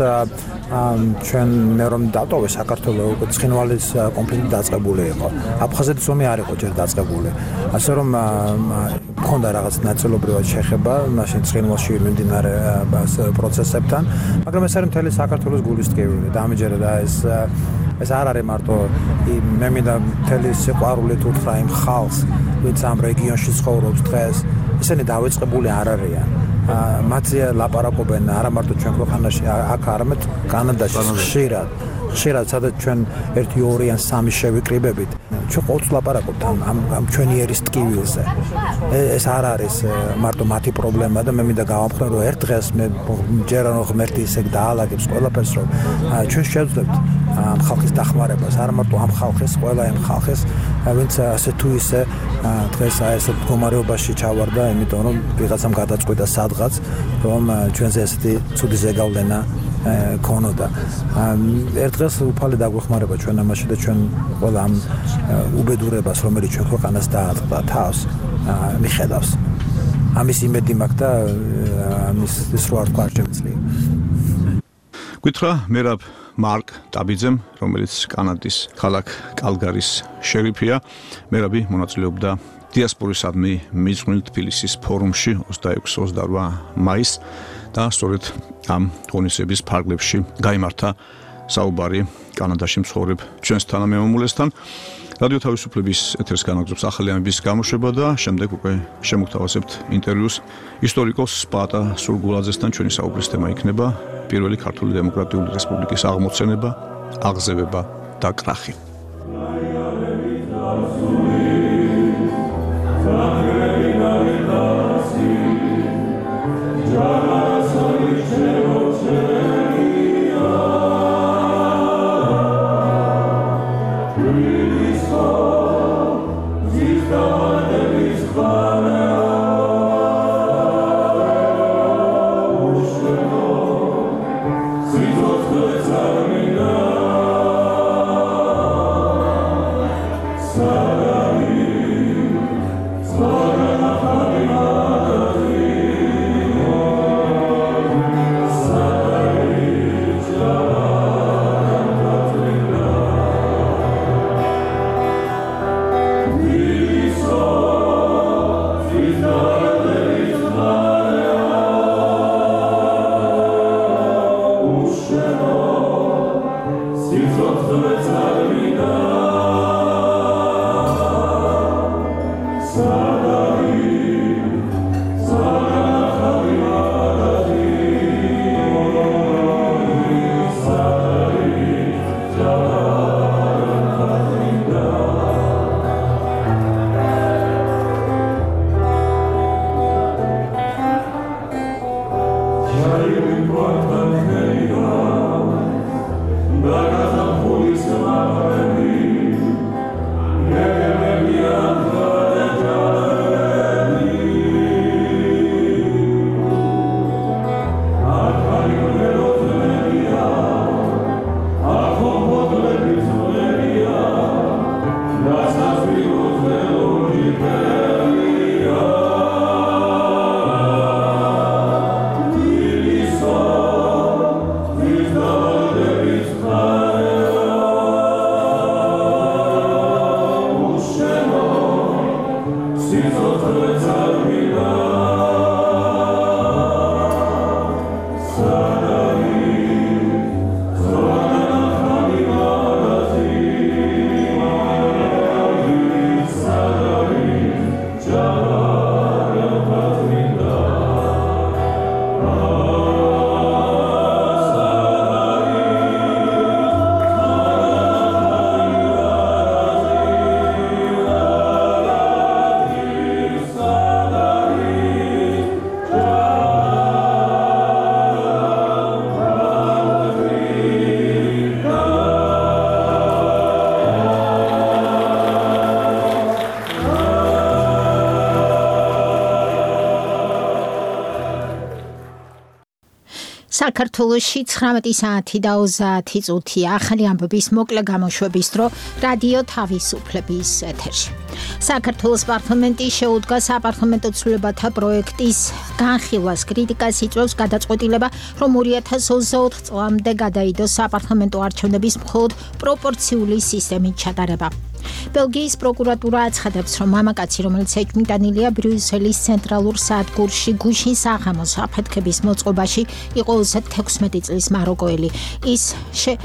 ჩვენ მე რომ დატოვე საქართველოს ცხინვალის კონფლიქტი დაწყებული იყო. აფხაზეთის ომი არ იყო ჯერ დაწყებული. ასე რომ მქონდა რაღაც ნაწილობრივად შეხება მაშინ ცხინვალში მიმდინარე პროცესებთან, მაგრამ ეს არის მთელი საქართველოს გულის ტკივილი და ამჯერად ეს ეს არ არის მარტო მე მინდა მთელი სიყვარული თუ თხრა იმ ხალხს ვინც ამ რეგიონში ცხოვრობს დღეს ისინი დავიწყებული არ არიან მათზე ლაპარაკობენ არა მარტო ჩვენ ქვეყანაში აქ არამედ კანადაში ხშირად ხშირად სადაც ჩვენ ერთი ორი ან სამი შევიკრიბებით ჩვენ ყოველთვის ლაპარაკობთ ამ ამ ჩვენი ერის ტკივილზე ეს არ არის მარტო მათი პრობლემა და მე მინდა გავამხნევ რომ ერთ დღეს მე ჯერ რომ ღმერთი ისე დაალაგებს ყველაფერს რომ ჩვენ შევძლებთ ამ ხალხის დახმარებას არ მარტო ამ ხალხის ყველა იმ ხალხის ვინც ასე თუ ისე დღეს ეს მდგომარეობაში ჩავარდა იმიტომ რომ ვიღაცამ გადაწყვიტა სადღაც რომ ჩვენზე ესეთი ცუდი ზეგავლენა ქონოდა. ერთ დღეს უფალი დაგვეხმარება ჩვენ ამაში და ჩვენ ყველა ამ უბედურებას რომელიც ჩვენ ქვეყანას დაატყდა თავს მიხედავს. ამის იმედი მაქვს და ამის ის რო არ თქვა შემიძლია. გითხრა მერაბ მარკ ტაბიძემ, რომელიც კანადის ქალაქ კალგარის შერიფია, მერაბი მონაწილეობდა დიასპორისადმი მიძღვნილ თბილისის ფორუმში ოცდაექვსი ოცდაოთხ მაისს და სწორედ ამ ღონისძიების ფარგლებში გაიმართა საუბარი კანადაში მცხოვრებ ჩვენს თანამემამულესთან. რადიო თავისუფლების ეთერს განაგრძობს ახალი ამბის გამოშვება და შემდეგ უკვე შემოგთავაზებთ ინტერვიუს ისტორიკოს პაატა სურგულაძესთან. ჩვენი საუბრის თემა იქნება პირველი ქართული დემოკრატიული რესპუბლიკის აღმოცენება, აღზევება და კრახი. Jana საქართველოში ცხრამეტი საათი და ოცდაათი წუთია ახალი ამბების მოკლე გამოშვების დრო რადიო თავისუფლების ეთერში. საქართველოს პარლამენტი შეუდგა საპარლამენტო ცვლილებათა პროექტის განხილვას. კრიტიკას იწვევს გადაწყვეტილება, რომ ორი ათას ოცდაოთხ წლამდე გადაიდოს საპარლამენტო არჩევნების მხოლოდ პროპორციული სისტემით ჩატარება. ბელგიის პროკურატურა აცხადებს, რომ მამაკაცი, რომელიც ეჭვმიტანილია ბრიუსელის ცენტრალურ სადგურში გუშინ საღამოს აფეთქების მოწყობაში, იყო ოცდათექვსმეტი წლის მაროკოელი. ის შე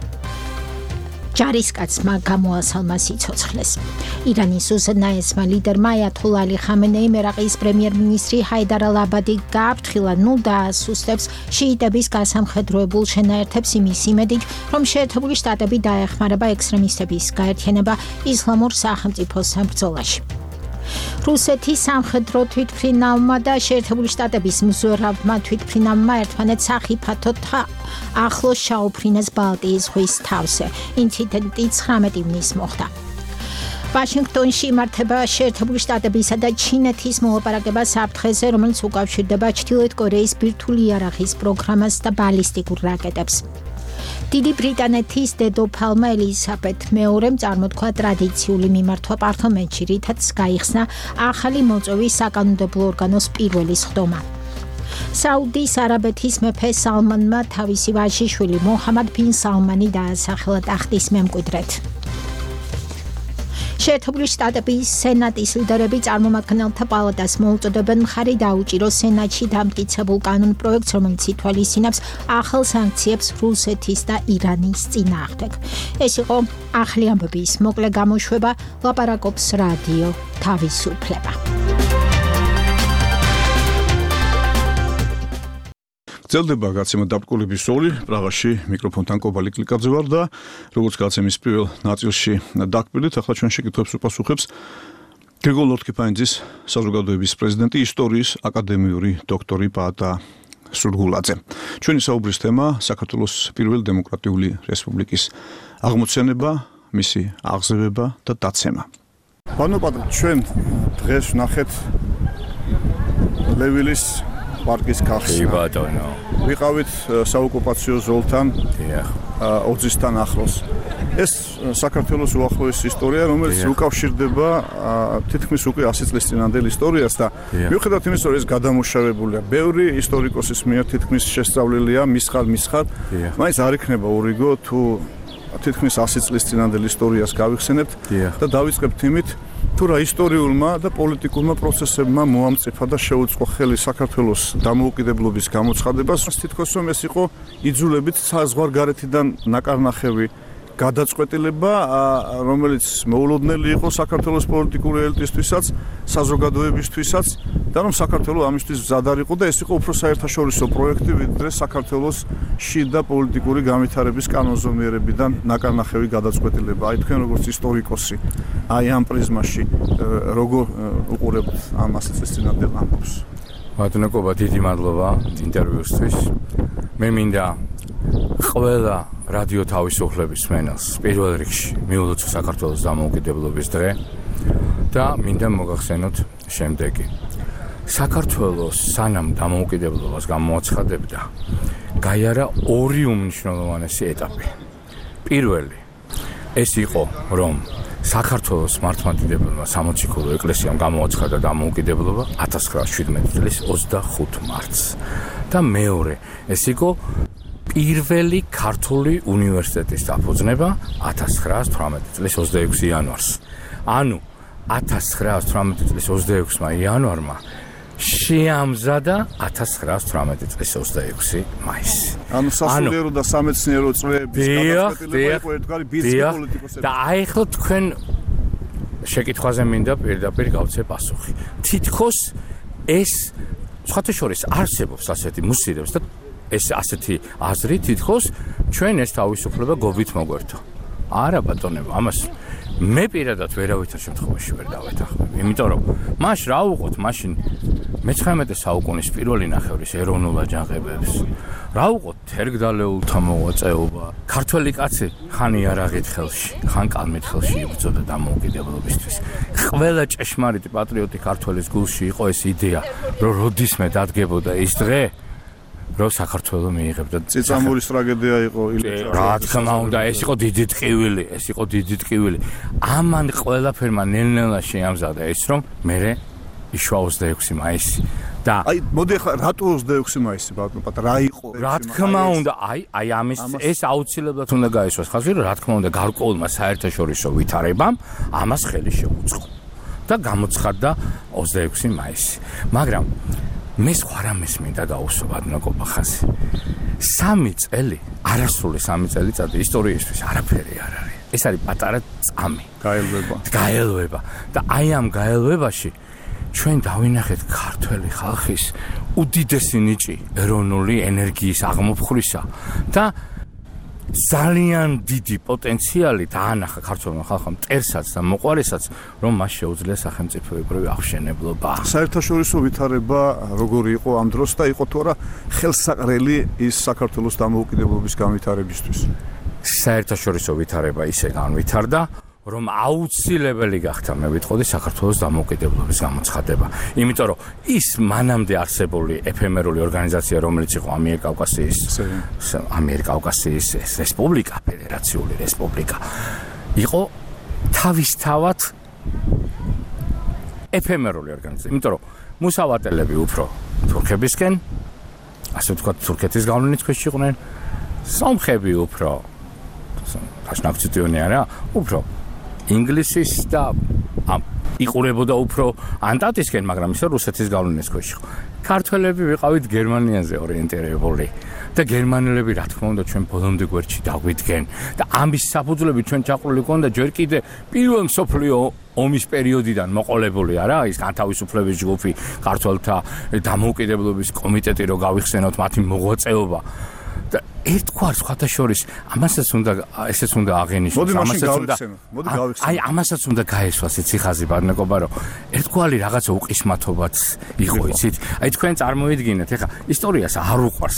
ჯარისკაცმა გამოასალმა სიცოცხლეს. ირანის უზენაესმა ლიდერმა აიათოლა ალი ხამენეიმ ერაყის პრემიერ-მინისტრი ჰაიდარ ალ-აბადი გააფრთხილა, ნუ დაასუსტებს შიიტების გასამხედროებულ შენაერთებს იმის იმედით, რომ შეერთებული შტატები დაეხმარება ექსტრემისტების გაერთიანება ისლამურ სახელმწიფოსთან ბრძოლაში. რუსეთის სამხედრო თვითმფრინავმა და შეერთებული შტატების მზვერავმა თვითმფრინავმა ერთმანეთს სახიფათოდ ახლოს ჩაუფრინეს ბალტიის ზღვის თავზე. ინციდენტი ცხრამეტი ივნის მოხდა. ვაშინგტონში იმართება შეერთებული შტატებისა და ჩინეთის მოლაპარაკება საფრთხეზე, რომელიც უკავშირდება ჩრდილოეთ კორეის ბირთვული იარაღის პროგრამას და ბალისტიკურ რაკეტებს. დიდი ბრიტანეთის დედოფალმა ელიზაბეთ მეორემ წარმოთქვა ტრადიციული მიმართვა პარლამენტში, რითაც გაიხსნა ახალი მოწვევის საკანონმდებლო ორგანოს პირველი სხდომა. საუდის არაბეთის მეფე სალმანმა თავისი ვაჟიშვილი მოჰამად ბინ სალმანი დაასახელა ტახტის მემკვიდრედ. შეერთებული შტატების სენატის ლიდერები წარმომადგენელთა პალატას მოუწოდებენ მხარი დაუჭიროს სენატში დამტკიცებულ კანონ პროექტს, რომელიც ითვალისწინებს ახალ სანქციებს რუსეთის და ირანის წინააღმდეგ. ეს იყო ახალი ამბების მოკლე გამოშვება. ლაპარაკობს რადიო თავისუფლება. გრძელდება გაცემა დაბრკოლების სოვლი. პრაღაში მიკროფონთან კობალი კლიკაძე ვარ და როგორც გაცემის პირველ ნაწილში დაგკვირდით, ახლა ჩვენ შეკითხვებს უპასუხებს გრიგოლ ლორთქიფანიძის საზოგადოების პრეზიდენტი, ისტორიის აკადემიური დოქტორი პაატა სურგულაძე. ჩვენი საუბრის თემა საქართველოს პირველი დემოკრატიული რესპუბლიკის აღმოცენება, მისი აღზევება და დაცემა. ბანო პატრიკ, ჩვენ დღეს ვნახეთ ლევილის პარკის ქარხს. ბატონო. ვიყავით საოკუპაციო ზოლთან, დიახ, ოძისთან ახლოს. ეს საქართველოს უახლოესი ისტორია, რომელიც უკავშირდება თითქმის უკვე ასი წლის წინანდელ ისტორიას და მიუხედავად იმისა, რომ ეს გადამუშავებულია ბევრი ისტორიკოსის მიერ თითქმის შესწავლილია მისხარ მისხარ, მაინც არ იქნება ორიგო თუ თითქმის ასი წლის წინანდელ ისტორიას გავიხსენებთ და დავიწყებთ იმით, თუ რა ისტორიულმა და პოლიტიკურმა პროცესებმა მოამწიფა და შეუწყო ხელი საქართველოს დამოუკიდებლობის გამოცხადებას. თითქოს რომ ეს იყო იძულებით საზღვარგარეთიდან ნაკარნახევი გადაწყვეტილება, რომელიც მოულოდნელი იყო საქართველოს პოლიტიკური ელიტისთვისაც, საზოგადოებისთვისაც და რომ საქართველოს ამისთვის მზად არ იყო და ეს იყო უფრო საერთაშორისო პროექტი, ვიდრე საქართველოს შიდა პოლიტიკური განვითარების კანონზომიერებიდან ნაკარნახევი გადაწყვეტილება. აი თქვენ როგორც ისტორიკოსი, აი ამ პრიზმაში როგორ უყურებთ ამ ასი წლის წინანდელ ამბავს? ბატონო კობა, დიდი მადლობა ინტერვიუსთვის. მე მინდა ყველა რადიო თავისუფლების მსმენელს პირველ რიგში მიულოცო საქართველოს დამოუკიდებლობის დღე და მინდა მოგახსენოთ შემდეგი. საქართველოს სანამ დამოუკიდებლობას გამოაცხადებდა, გაიარა ორი უმნიშვნელოვანესი ეტაპი. პირველი ეს იყო, რომ საქართველოს მართლმადიდებელმა სამოციქულო ეკლესიამ გამოაცხადა დამოუკიდებლობა ათას ცხრაასი შვიდმეტი წლის ოცდახუთ მარტს. და მეორე, ეს იყო პირველი ქართული უნივერსიტეტის დაფუძნება ათას ცხრაასი თვრამეტი წლის ოცდაექვსი იანვარს. ანუ ათას ცხრაასი თვრამეტი წლის ოცდაექვსმა იანვარმა შეამზადა ათას ცხრაასი თვრამეტი წლის ოცდაექვსი მაისი. ანუ სასულიერო და სამეცნიერო წრეების გადაწყვეტილება იყო ერთგვარი ბიზნეს პოლიტიკოსები. და აი ახლა თქვენ შეკითხვაზე მინდა პირდაპირ გავცე პასუხი. თითქოს ეს სხვათა შორის არსებობს ასეთი მუსირებს და ეს ასეთი აზრი თითქოს ჩვენ ეს თავისუფლება გობით მოგვერთო. არა ბატონებო, ამას მე პირადად ვერავითარ შემთხვევაში ვერ დავეთანხმები. იმიტომ რომ მაშ რა უყოთ, მაშინ მეცხრამეტე საუკუნის პირველი ნახევრის ეროვნულ აჯანყებებს. რა უყოთ თერგდალეულთა მოღვაწეობა. ქართველი კაცი ხან იარაღით ხელში, ხან კალმით ხელში იბრძოდა დამოუკიდებლობისთვის. ყველა ჭეშმარიტი პატრიოტი ქართველის გულში იყო ეს იდეა, რომ როდისმე დადგებოდა ის დღე, რომ საქართველო მიიღებდა წიწამურის ტრაგედია იყო ილეჩა. რა თქმა უნდა, ეს იყო დიდი ტყივილი, ეს იყო დიდი ტყივილი. ამან ყველაფერმა ნელ-ნელა შეამზადა ეს, რომ მე იშვა ოცდაექვსი მაისი. და აი, მოდი ახლა რატო ოცდაექვსი მაისი, ბატონო, რა იყო? რა თქმა უნდა, აი, აი ამის ეს აუცილებლად უნდა გაისვას ხაზი, რომ რა თქმა უნდა, გარკვეულმა საერთაშორისო ვითარებამ ამას ხელი შეუწყო. და გამოცხადდა ოცდაექვსი მაისი. მაგრამ მე სხვა რამეს მინდა გავუსვა ბატონო კობახაზი. სამი წელი, არასრული სამი წელიწადი ისტორიისთვის არაფერი არ არის. ეს არის პატარა წამი. გაელვება. გაელვება. და აი ამ გაელვებაში ჩვენ დავინახეთ ქართველი ხალხის უდიდესი ნიჭი ეროვნული ენერგიის აღმოფხვრისა და ძალიან დიდი პოტენციალი დაანახა ქართველმა ხალხამ მტერსაც და მოყვარესაც, რომ მას შეუძლია სახელმწიფოებრივი აღშენებლობა. საერთაშორისო ვითარება როგორი იყო ამ დროს და იყო თუ არა ხელსაყრელი ის საქართველოს დამოუკიდებლობის განვითარებისთვის? საერთაშორისო ვითარება ისე განვითარდა, რომ აუცილებელი გახდა მე ვიტყოდი საქართველოს დამოუკიდებლობის გამოცხადება. იმიტომ რომ ის მანამდე არსებული ეფემერული ორგანიზაცია, რომელიც იყო ამიერკავკასიის ამიერკავკასიის რესპუბლიკა, ფედერაციული რესპუბლიკა, იყო თავისთავად ეფემერული ორგანიზაცია. იმიტომ რომ მუსავატელები უფრო თურქებისკენ, ასე ვთქვათ, თურქეთის გავლენის ქვეშ იყვნენ, სომხები უფრო დაშნაკციტიონი არა, უფრო ინგლისის და იყურებოდა უფრო ანტანტისკენ, მაგრამ ისე რუსეთის გავლენის ქვეშ იყო. ქართველები ვიყავით გერმანიაზე ორიენტირებული და გერმანელები რა თქმა უნდა ჩვენ ბოლომდე გვერდში დაგვიდგენ და ამის საფუძვლები ჩვენ ჩაყრული ქონდა ჯერ კიდე პირველ მსოფლიო ომის პერიოდიდან მოყოლებული არა ის განთავისუფლების ჯგუფი, ქართველთა დამოუკიდებლობის კომიტეტი რო გავიხსენოთ მათი მოღვაწეობა და ერთგვარ სხვათა შორის ამასაც უნდა ესეც უნდა აღენიშნოს, ამასაც უნდა მოდი გავიხსენოთ. აი ამასაც უნდა გაესვას იცი ხაზი ბარნაკობა, რომ ერთგვარი რაღაცა უყისმათობაც იყო იცით. აი თქვენ წარმოიდგინეთ, ეხლა ისტორიას არ უყვარს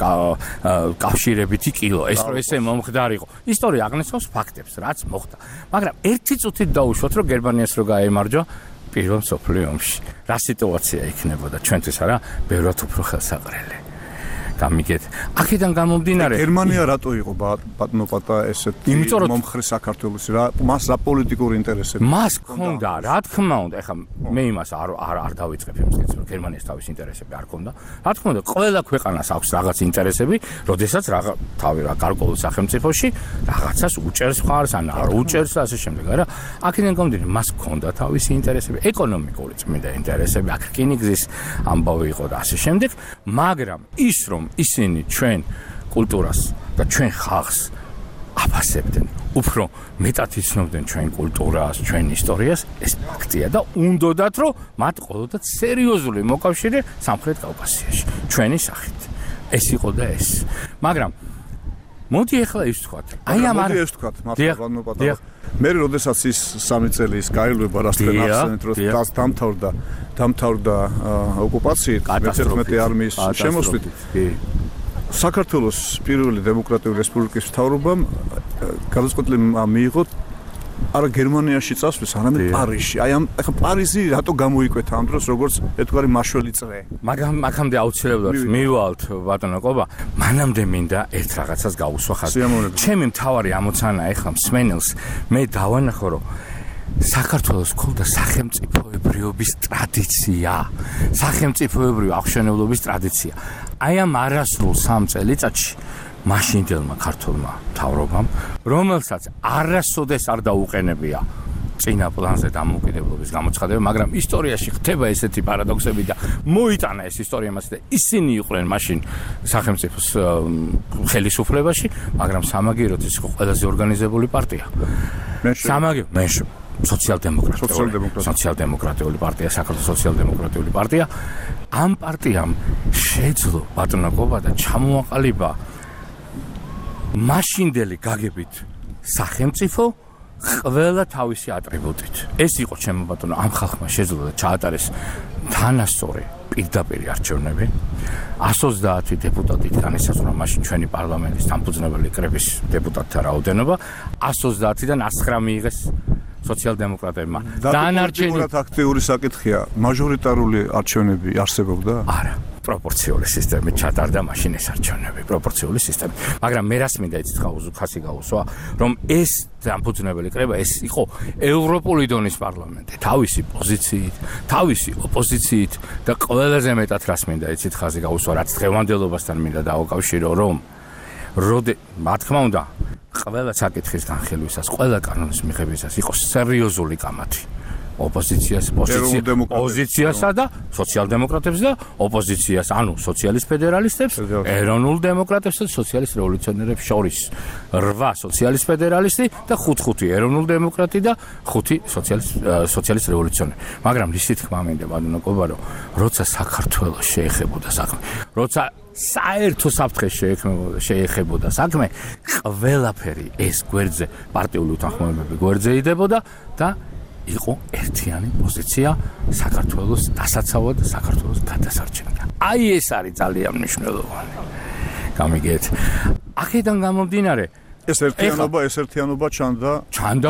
კავშირებითი კილო, ეს რო ესე მომხდარიყო. ისტორია აღნიშნავს ფაქტებს, რაც მოხდა. მაგრამ ერთი წუთით დაუშვათ, რომ გერმანიას რო გაემარჯვა პირველ მსოფლიო ომში. რა სიტუაცია იქნებოდა ჩვენთვის არა, ბევრად უფრო ხელსაყრელი. გამიგეთ. აქედან გამომდინარე გერმანია რატო იყო ბატონო პატა ესეთი მომხრე საქართველოს რა მას რა პოლიტიკური ინტერესები მას ქონდა რა თქმა უნდა ეხლა მე იმას არ არ არ დავიწყებ იმას რომ გერმანიას თავის ინტერესები არ ქონდა რა თქმა უნდა ყველა ქვეყანას აქვს რაღაც ინტერესები როდესაც რაღა თავი რა გარკვეულ სახელმწიფოში რაღაცას უჭერს მხარს ან არ უჭერს და ასე შემდეგ არა აქედან გამომდინარე მას ქონდა თავისი ინტერესები ეკონომიკური წმინდა ინტერესები აქ რკინიგზის ამბავი იყო და ასე შემდეგ მაგრამ ის რომ ისინი ჩვენ კულტურას და ჩვენ ხალხს აფასებდნენ უფრო მეტად იცნობდნენ ჩვენ კულტურას, ჩვენ ისტორიას, ეს ფაქტია და უნდათ რომ მათ ყოველდღე სერიოზული მოკავშირე სამხრეთ კავკასიაში ჩვენი სახით. ეს იყო და ეს. მაგრამ მოდი ახლა ის ვთქვათ. აი ამ მოდი ეს ვთქვათ, მართლა პატარა. მე როდესაც ის სამი წელი ის გაილვება რასთან ახსენეთ რომ დამთავრდა დამთავრდა ოკუპაციით მეთერთმეტე არმიის შემოსვლით საქართველოს პირველი დემოკრატიული რესპუბლიკის მთავრობამ გადაწყვეტილება მიიღო არა გერმანიაში წასვლის, არამედ პარიზში. აი ამ ახლა პარიზი რატო გამოიკვეთა ამ დროს როგორც ერთგვარი მაშველი წრე? მაგრამ აქამდე აუცილებლად მივალთ ბატონო ყობა, მანამდე მინდა ერთ რაღაცას გაუსვა ხაზი. ჩემი მთავარი ამოცანა ახლა მსმენელს მე დავანახო რომ საქართველოს ქონდა სახელმწიფოებრიობის ტრადიცია, სახელმწიფოებრივი აღშენებლობის ტრადიცია. აი ამ არასრულ სამ წელიწადში მაშინდელმა ქართულმა მთავრობამ, რომელსაც არასოდეს არ დაუყენებია წინა პლანზე დამოუკიდებლობის გამოცხადება, მაგრამ ისტორიაში ხდება ესეთი პარადოქსები და მოიტანა ეს ისტორია მას და ისინი იყვნენ მაშინ სახელმწიფოს ხელისუფლებაში, მაგრამ სამაგიეროდ ის იყო ყველაზე ორგანიზებული პარტია. სამაგიერო მე სოციალ-დემოკრატიული სოციალ-დემოკრატიული პარტია, საქართველოს სოციალ-დემოკრატიული პარტია. ამ პარტიამ შეძლო ბატონო ყობა და ჩამოაყალიბა მაშინდელი გაგებით სახელმწიფო ყველა თავისი ატრიბუტით. ეს იყო ჩემო ბატონო ამ ხალხმა შეძლო და ჩაატარეს თანასწორი პირდაპირ არჩევნები. εκατს ოცდაათი დეპუტატით განისაზღვრა მაშინ ჩვენი პარლამენტის დამფუძნებელი კრების დეპუტატთა რაოდენობა. εκατს ოცდაათიდან ას ცხრა მიიღეს სოციალ-დემოკრატებმა. დანარჩენი აქტიური საკითხია, მაჟორიტარული არჩევნები არსებობდა? არა. პროპორციული სისტემით ჩატარდა მაშინ ეს არჩევნები, პროპორციული სისტემით. მაგრამ მე რას მინდა იცით ხაზი გაუსვა, რომ ეს დამფუძნებელი კრება ეს იყო ევროპული დონის პარლამენტი, თავისი პოზიციით, თავისი ოპოზიციით და ყველაზე მეტად რას მინდა იცით ხაზი გაუსვა, რაც დღევანდელობასთან მინდა დავაკავშირო, რომ როდე რა თქმა უნდა ყველა საკითხის განხილვისას, ყველა კანონის მიღებისას იყო სერიოზული კამათი. ოპოზიციას, პოზიციასა და სოციალ-დემოკრატებს და ოპოზიციას, ანუ სოციალისტ ფედერალისტებს, ეროვნულ დემოკრატებს და სოციალისტ რევოლუციონერებს შორის. რვა სოციალისტ ფედერალისტი და ხუთ-ხუთი ეროვნულ დემოკრატი და ხუთი სოციალისტ რევოლუციონერი. მაგრამ ისი თქმა მინდა ბატონო ყობა, რომ როცა საქართველოს შეეხებოდა საქმე, როცა საერთო საფრთხეს შეეხებოდა საქმე, ყველაფერი ეს გვერდზე, პარტიული უთანხმოებები გვერდზე იდებოდა და იყო ერთიანი პოზიცია საქართველოს დასაცავად და საქართველოს გადასარჩენად. აი ეს არის ძალიან მნიშვნელოვანი. გამიგეთ. აქედან გამომდინარე, ეს ერთიანობა, ეს ერთიანობა ჩანდა ჩანდა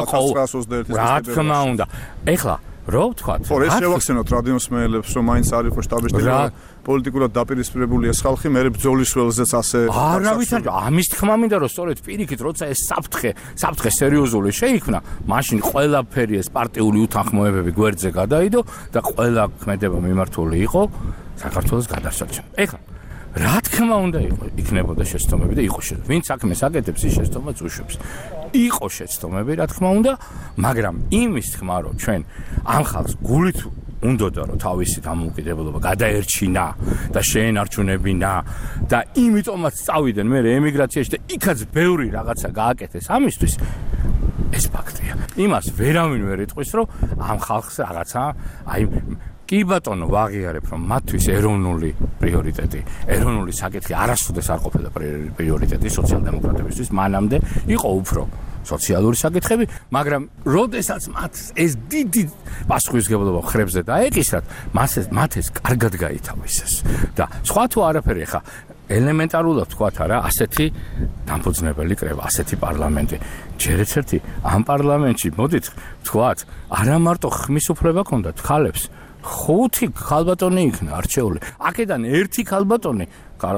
რა თქმა უნდა. ეხლა რო ვთქვათ, ხო, ეს შევახსენოთ რადიოსმენელებს, რომ მაინც არ იყოს შტაბის-ტიპი პოლიტიკურად დაპირისპირებული ეს ხალხი, მე ბრძოლის ველზეც ასე არა ვიცი, ამის თქმა მინდა რომ სწორედ პირიქით, როცა ეს საფრთხე, საფრთხე სერიოზული შეიქმნა, მაშინ ყველაფერი ეს პარტიული უთანხმოებები გვერდზე გადაიდო და ყველა ქმედება მიმართული იყო საქართველოს გადასარჩენად. ეხლა რა თქმა უნდა იყო, იქნებოდა შეცდომები და იყო შეცდომები. ვინც საქმეს აკეთებს, ის შეცდომას უშვებს. იყო შეცდომები, რა თქმა უნდა, მაგრამ იმის თქმა რომ ჩვენ ამ ხალხს გულით უნდოდა რომ თავისი დამოუკიდებლობა გადაერჩინა და შეენარჩუნებინა და იმიტომაც წავიდნენ მე ემიგრაციაში და იქაც ბევრი რაღაცა გააკეთეს ამისთვის. ეს ფაქტია. იმას ვერავინ ვერ იტყვის რომ ამ ხალხს რაღაცა აი კი ბატონო ვაღიარებ რომ მათთვის ეროვნული პრიორიტეტი, ეროვნული საკითხი არასოდეს არ ყოფილა პრიორიტეტი სოციალ-დემოკრატებისთვის, მანამდე იყო უფრო სოციალური საკითხები, მაგრამ როდესაც მათ ეს დიდი პასუხისმგებლობა ხრებზე დაეკისრათ, მათ ეს კარგად გაითავისეს. და სხვა თუ არაფერი ხა ელემენტარულად ვთქვათ არა, ასეთი დამფუძნებელი კრება, ასეთი პარლამენტი. ჯერ ერთი ამ პარლამენტში მოდით ვთქვათ, არა მარტო ხმის უფლება ჰქონდათ ხალებს, ხუთი ქალბატონი იქნა არჩეული. აქედან ერთი ქალბატონი,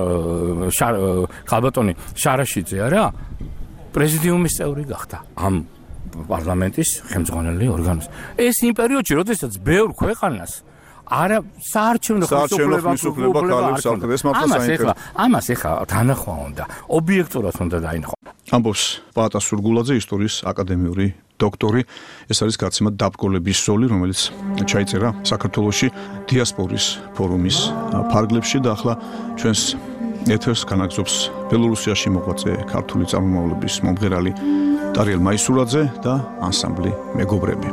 ქალბატონი შარაშიძე არა, პრეზიდიუმის წევრი გახდა ამ პარლამენტის ხელმძღვანელი ორგანოს. ეს იმ პერიოდში, როდესაც ბევრ ქვეყანას არა საარჩევნო ხელისუფლება ქალებს აღდეს მართლა საინტერესო. ამას ეხლა თანახმა უნდა, ობიექტურად უნდა დაინახო. ამბობს პაატა სურგულაძე, ისტორიის აკადემიური დოქტორი. ეს არის გაცემა დაბრკოლების ზოლი, რომელიც ჩაიწერა საქართველოში დიასპორის ფორუმის ფარგლებში და ახლა ჩვენს ეთერს განაგზობს ბელორუსიაში მოღვაწე ქართული წარმომავლობის მომღერალი ტარიელ მაისურაძე და ანსამბლი მეგობრები.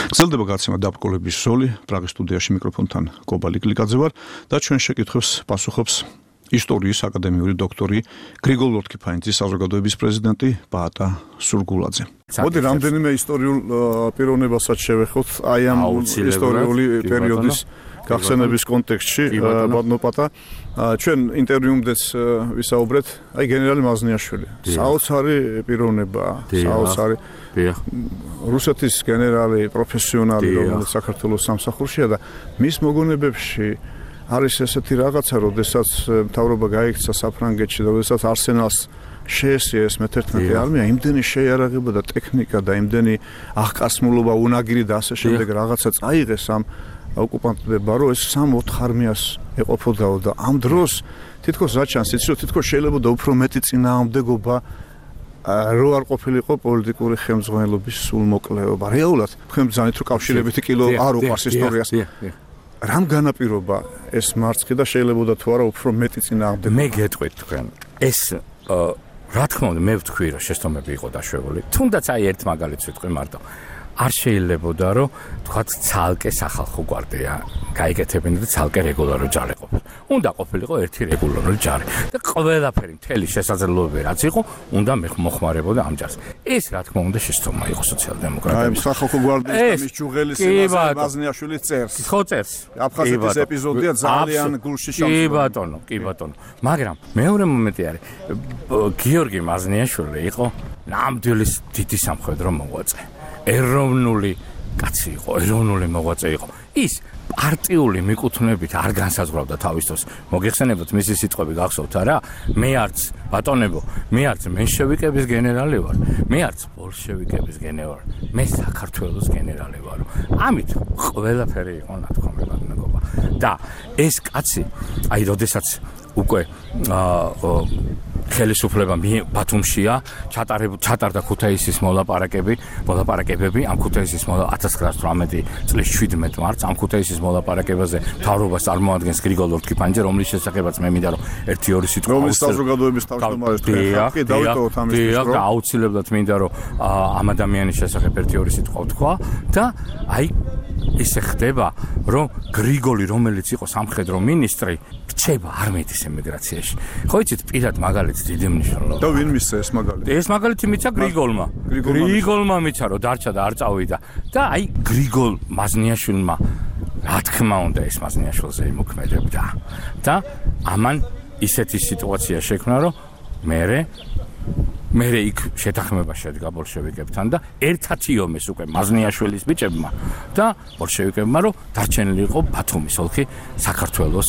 გრძელდება გაცემა დაბრკოლების ზოლი, პრაღის სტუდიაში მიკროფონთან კობალი კლიკაძე ვარ და ჩვენ შეკითხვებს პასუხობს ისტორიის აკადემიური დოქტორი გრიგოლ ლორთქიფანიძის საზოგადოების პრეზიდენტი ბაატა სურგულაძე. მოდი რამდენიმე ისტორიულ პიროვნებასაც შევეხოთ აი ამ ისტორიული პერიოდის გახსენების კონტექსტში, ბატონო, ჩვენ ინტერვიუმდეც ვისაუბრეთ, აი გენერალი მაზნიაშვილი, საოცარი პიროვნება, საოცარი რუსეთის გენერალი, პროფესიონალი, რომელიც საქართველოს სამსახურშია და მის მოგონებებში არის ესეთი რაღაცა, როდესაც მთავრობა გაიქცა საფრანგეთში და როდესაც არსენალს შეესია ეს მეთერთმეტე არმია, იმდენი შეიარაღება და ტექნიკა და იმდენი აღკასმულობა, უნაგირი და ასე შემდეგ რაღაცა წაიღეს ამ ოკუპანტებმა, რომ ეს სამი-ოთხ არმიას ეყოფოდაო და ამ დროს თითქოს რა ჩანს, იცით, თითქოს შეიძლება უფრო მეტი წინააღმდეგობა რო არ ყოფილიყო პოლიტიკური ხელმძღვანელობის სულმოკლეობა. რეალურად ხელმძღვანელით რო კავშირებითი კილო არ უყარს ისტორიას. რამ განაპირობა ეს მარცხი და შეიძლება თუ არა უფრო მეტი წინააღმდეგობა? მე გეტყვით თქვენ, ეს რა თქმა უნდა მე ვთქვი, რომ შეცდომები იყო დაშვებული. თუნდაც აი ერთ მაგალითს ვიტყვი მარტო. არ შეიძლებოდა რომ თქვათ ცალკე სახალხო გვარდია გაიგეთებინა და ცალკე რეგულარული ჯარი ყოფილა. უნდა ყოფილიყო ერთი რეგულარული ჯარი და ყველაფერი მთელი შესაძლებლობები რაც იყო, უნდა მოხმარებოდა ამ ჯარს. ეს რა თქმა უნდა შეცდომა იყო სოციალ-დემოკრატების. აი სახალხო გვარდიის და მის ჯუღელის მაზნიაშვილის წერს. ხო წერს. აფხაზეთის ეპიზოდია ძალიან გულში შემოწმებული. კი ბატონო, კი ბატონო. მაგრამ მეორე მომენტი არის გიორგი მაზნიაშვილი იყო ნამდვილი დიდი სამხედრო მოღვაწე. ეროვნული კაცი იყო, ეროვნული მოღვაწე იყო. ის პარტიული მიკუთვნებით არ განსაზღვრავდა თავის თავს. მოგეხსენებათ მისი სიტყვები გახსოვთ არა? მე არც ბატონებო, მე არც მენშევიკების გენერალი ვარ, მე არც ბოლშევიკების გენერალი, მე საქართველოს გენერალი ვარ. ამით ყველაფერი იყო ნათქვამი მეგობა. და ეს კაცი, აი, როდესაც უკვე აა ხელისუფლება ბათუმშია, ჩატარდა ქუთაისის მოლაპარაკები, მოლაპარაკებები, ამ ქუთაისის ათას ცხრაასი ოცდაოთხ წლის შვიდმეტ მარტს, ამ ქუთაისის მოლაპარაკებაზე მთავრობას წარმოადგენს გრიგოლ ლორთქიფანიძე, რომლის შესახებაც მე მინდა რომ ერთი ორი სიტყვა რომლის საზოგადოების თავმჯდომარეს თქვენ, დავიტოვოთ ამის დრო. და აუცილებლად მინდა რომ ამ ადამიანის შესახებ ერთი ორი სიტყვა ვთქვა და აი ისე ხდება, რომ გრიგოლი, რომელიც იყო სამხედრო მინისტრი, რჩება არმიის ემიგრაციაში. ხო იცით, პირად მაგალითს დიდი მნიშვნელობა. და ვინ მისცა ეს მაგალითი? ეს მაგალითი მიცა გრიგოლმა. გრიგოლმა მიცა, რომ დარჩა და არ წავიდა. და აი გრიგოლ მაზნიაშვილმა რა თქმა უნდა ეს მაზნიაშვილზე იმოქმედებდა. და ამან ისეთი სიტუაცია შექმნა, რომ მერე მერე იქ შეთანხმება შედგა ბოლშევიკებთან და ერთათი ომეს უკვე მაზნიაშვილის ბიჭებმა და ბოლშევიკებმა რომ დარჩენილი იყო ბათუმის ოლქი საქართველოს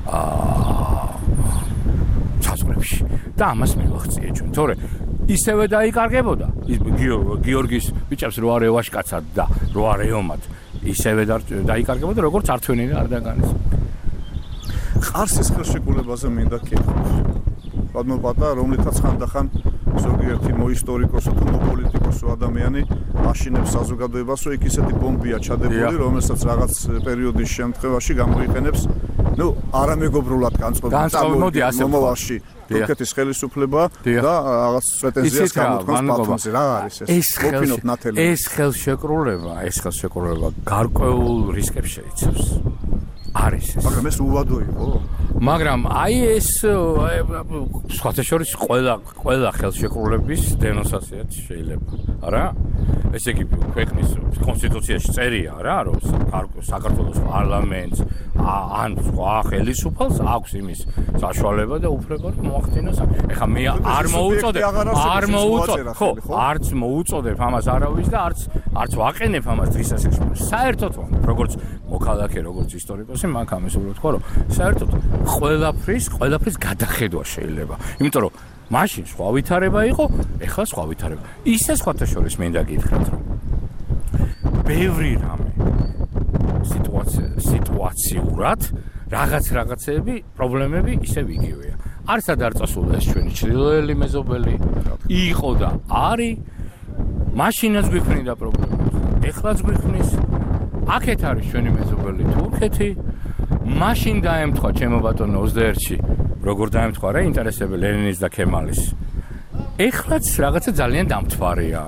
საზღვრებში და ამას მივახციე ჩვენ. თორე ისევე დაიკარგებოდა გიორგის ბიჭებს რო არ ევაშკაცად და რო არ ეომად ისევე დაიკარგებოდა როგორც არჩევნილი არ დაგანეს. ყარსის ხელშეკრულებაზე მინდა კითხვა. ბატონო პატა, რომლითაც ხანდახან ზოგიერთი მოისტორიკოსო თუ მოპოლიტიკოსო ადამიანი აშინებს საზოგადოებას, რომ იქ ისეთი ბომბია ჩადებული, რომელსაც რაღაც პერიოდის შემთხვევაში გამოიყენებს, ნუ არამეგობრულად განწყობილ მომავალში თურქეთის ხელისუფლება და რაღაც პრეტენზიას გამოთქვამს ბათუმზე. რა არის ეს? მოფინოთ ნათელი. ეს ხელშეკრულება, ეს ხელშეკრულება გარკვეულ რისკებს შეიცავს. არის ეს. მაგრამ ეს უვადო იყო. მაგრამ აი ეს სხვათა შორის ყველა ყველა ხელშეკრულების დენონსაციაც შეიძლება, არა? ესე იგი ქვეყნის კონსტიტუციაში წერია, რა, რომ საქართველოს პარლამენტს ან სხვა ხელისუფალს აქვს იმის საშუალება და უფლება რომ მოახდინოს. ეხლა მე არ მოუწოდებ, არ მოუწოდებ, ხო, არც მოუწოდებ ამას არავის და არც არც ვაყენებ ამას დღისასექსში. საერთოდ როგორც მოქალაქე, როგორც ისტორიკოსი, მაგ ამას ვთქვა, რომ საერთოდ ყველაფრის, ყველაფრის გადახედვა შეიძლება. იმიტომ რომ მაშინ სხვა ვითარება იყო, ეხლა სხვა ვითარება. ისე სხვათა შორის მინდა გითხრათ, რომ ბევრი რამე სიტუაცია სიტუაციურად რაღაც რაღაცები, პრობლემები ისევ იგივეა. არც არ წასულა ეს ჩვენი ჩრდილოელი მეზობელი იყო და არის. მაშინაც გვიქმნიდა პრობლემები. ეხლაც გვიქმნის. აქეთ არის ჩვენი მეზობელი თურქეთი. მაშინ დაემთხვა ჩემო ბატონო ოცდაერთში, როგორ დაემთხვა რა ინტერესები ლენინის და ქემალის. ეხლაც რაღაცა ძალიან დამთვარეა.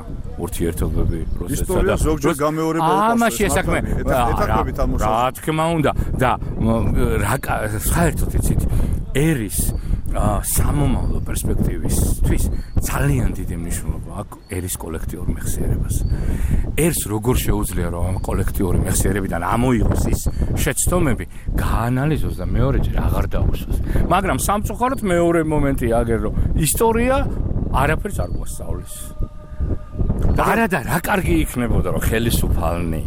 ურთიერთობები რუსეთსა და ისტორია ზოგჯერ გამეორება იყო. ამაში ესაქმე ეთაკრებით ამოსა. რა თქმა უნდა და რა საერთოდ იცით ერის სამომავლო პერსპექტივისთვის ძალიან დიდი მნიშვნელობა აქვს ერის კოლექტიურ მეხსიერებას. ერს როგორ შეუძლია რომ ამ კოლექტიური მეხსიერებიდან ამოიღოს ის შეცდომები, გაანალიზოს და მეორეჯერ აღარ დაუსვას. მაგრამ სამწუხაროდ მეორე მომენტი აგერ რომ ისტორია არაფერს არ გვასწავლის. და არა და რა კარგი იქნებოდა რომ ხელისუფალნი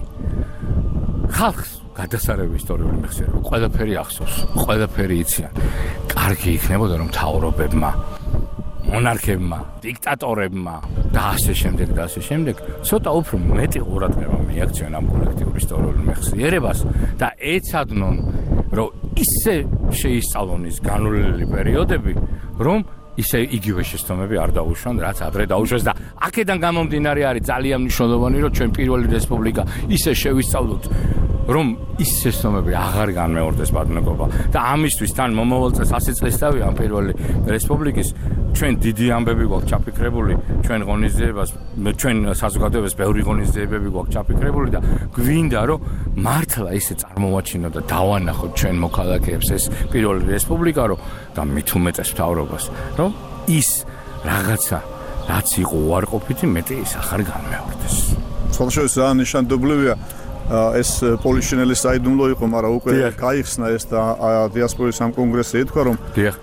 ხალხს გადასარევი ისტორიული მეხსიერება ყველაფერი ახსოვს, ყველაფერი იციან. კარგი იქნებოდა რომ მთავრობებმა, მონარქებმა, დიქტატორებმა და ასე შემდეგ და ასე შემდეგ ცოტა უფრო მეტი ყურადღება მიაქციონ ამ კოლექტიურ ისტორიულ მეხსიერებას და ეცადნონ რომ ისე შეისწავლონ ის განვლილი პერიოდები, რომ ისე იგივე შეცდომები არ დაუშვან, რაც ადრე დაუშვეს და აქედან გამომდინარე არის ძალიან მნიშვნელოვანი, რომ ჩვენ პირველი რესპუბლიკა ისე შევისწავლოთ, რომ ის შეცდომები აღარ განმეორდეს ბატონობა და ამისთვის თან მომავალ წელს ასი წლისთავი ამ პირველი რესპუბლიკის ჩვენ დიდი ამბები გვაქვს ჩაფიქრებული, ჩვენ ღონისძიებას, ჩვენ საზოგადოებას ბევრი ღონისძიებები გვაქვს ჩაფიქრებული და გვინდა რომ მართლა ისე წარმოვაჩინოთ და დავანახოთ ჩვენ მოქალაქეებს ეს პირველი რესპუბლიკა რომ და მით უმეტეს მთავრობას რომ ის რაღაცა რაც იყო უარყოფითი მეტი ის ახარ განმეორდეს. სხვადასხვა ძალიან ნიშანდობლივია ეს პოლიშინელის საიდუმლო იყო, მაგრამ უკვე გაიხსნა ეს და დიასპორის ამ კონგრესი ითქვა რომ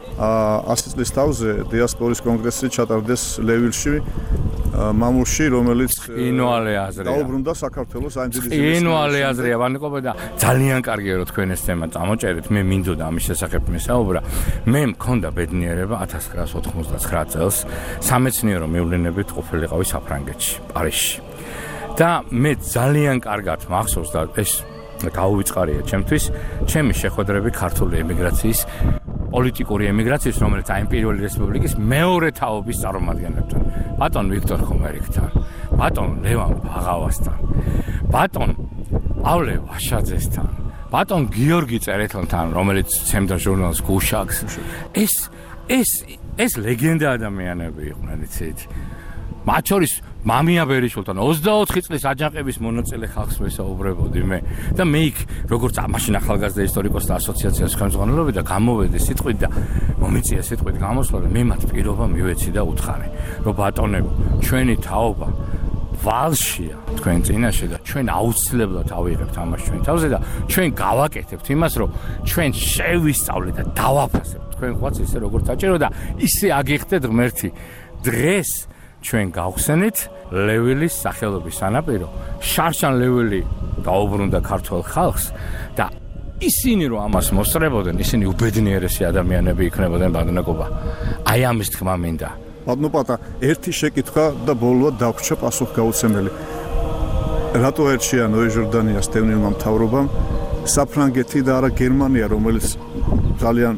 ასი წლის თავზე დიასპორის კონგრესი ჩატარდეს ლევილში მამულში, რომელიც ინოალე აზრია. დაუბრუნდა საქართველოს აი დიდი ინოალე აზრია, ვანიკობა და ძალიან კარგია რომ თქვენ ეს თემა წამოჭერეთ. მე მინდოდა ამის შესახებ მესაუბრა. მე მქონდა ბედნიერება ათას ცხრაასი ოთხმოცდათცხრა წელს სამეცნიერო მივლინებით ყოფილიყავი საფრანგეთში, პარიზში. და მე ძალიან კარგად მახსოვს და ეს გაუვიწყარია ჩემთვის, ჩემი შეხვედრები ქართული ემიგრაციის, პოლიტიკური ემიგრაციის, რომელიც აი პირველი რესპუბლიკის მეორე თაობის წარმომადგენლებთან, ბატონ ვიქტორ ხომერიკთან, ბატონ ლევან ბაღავასთან, ბატონ პავლე ვაშაძესთან, ბატონ გიორგი წერეთელთან, რომელიც ცემდა ჟურნალს გუშაკს. ეს ეს ეს ლეგენდა ადამიანები იყვნენ, იცით? მათ შორის მამია ბერიშვილთან ოცდაოთხი წლის აჯანყების მონაწილე ხალხს ვესაუბრებოდი მე და მე იქ როგორც მაშინ ახალგაზრდა ისტორიკოსთა ასოციაციის ხელმძღვანელობი და გამოვედი სიტყვით და მომიწია სიტყვით გამოსვლა და მე მათ პირობა მივეცი და უთხარი რომ ბატონებო ჩვენი თაობა ვალშია თქვენ წინაშე და ჩვენ აუცილებლად ავიღებთ ამას ჩვენ თავზე და ჩვენ გავაკეთებთ იმას რომ ჩვენ შევისწავლეთ და დავაფასებთ თქვენ ყვაც ისე როგორც საჭირო და ისე აგიხდეთ ღმერთი დღეს ჩვენ გავხსენით ლევილის სახელობის სანაპირო, შარშან ლევილი დაუბრუნდა ქართულ ხალხს და ისინი რომ ამას მოსწრებოდნენ, ისინი უბედნიერესი ადამიანები იქნებოდნენ ბატონობა. აი ამის თქმა მინდა. ბატონობა, ერთი შეკითხვა და ბოლოად დაგვრჩა პასუხგაუცემელი. რატო ერჩია ნოე ჟორდანიას დევნილმა მთავრობამ საფრანგეთი და არა გერმანია, რომელიც ძალიან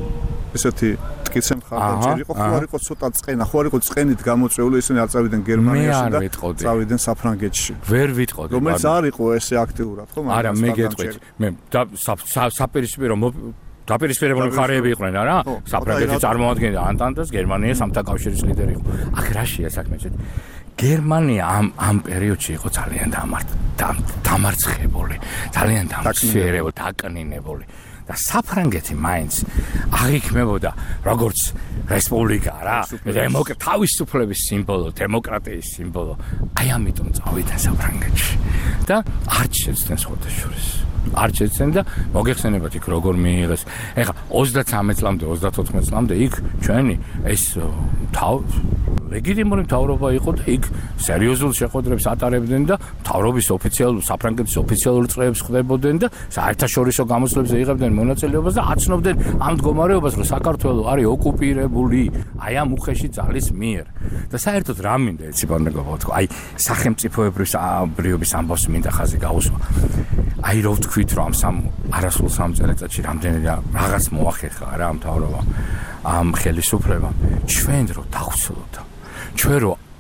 ესეთი მტკიცე მხარდამჭერი იყო, ხო არ იყო ცოტა წყენა, ხო არ იყო წყენით გამოწვეული, ისინი არ წავიდნენ გერმანიაში და წავიდნენ საფრანგეთში. ვერ ვიტყოდი. რომელიც არ იყო ესე აქტიურად, ხო? არა, მე გეტყვით. მე საპირისპირო დაპირისპირებული მხარეები იყვნენ, არა? საფრანგეთი წარმოადგენდა ანტანტას, გერმანია სამთაკავშირის ლიდერი იყო. აქ რაშია საქმე? გერმანია ამ ამ პერიოდში იყო ძალიან დამარცხებული, ძალიან დამცირებული, დაკნინებული. და საფრანგეთი მაინც აღიქმებოდა როგორც რესპუბლიკა რა, თავისუფლების სიმბოლო, დემოკრატიის სიმბოლო. აი ამიტომ წავიდა საფრანგეთში და არ შეცდნენ სხვადასხვას. არ შეცდნენ და მოგეხსენებათ იქ როგორ მიიღეს. ეხლა ოცდათრამეტ წლამდე, ოცდაოთხ წლამდე იქ ჩვენი ეს თავ ლეგიტიმური მთავრობა იყო და იქ სერიოზულ შეხვედრებს ატარებდნენ და მთავრობის ოფიციალურ საფრანგეთის ოფიციალურ წრეებს ხვდებოდნენ და საერთაშორისო გამოსვლებზე იღებდნენ მონაწილეობას და აცნობდნენ ამ მდგომარეობას, რომ საქართველო არის ოკუპირებული აი ამ უხეში ძალის მიერ. და საერთოდ რა მინდა ეცი ბანეგობა თქვა, აი სახელმწიფოებრიობის ამბავს მინდა ხაზი გაუსვა. აი რო ვთქვით, რომ ამ სამ არასრულ სამ წელიწადში რამდენი რაღაც მოახერხა რა მთავრობა ამ ხელისუფლებამ, ჩვენ რო დავცლოთ ჩვენ რო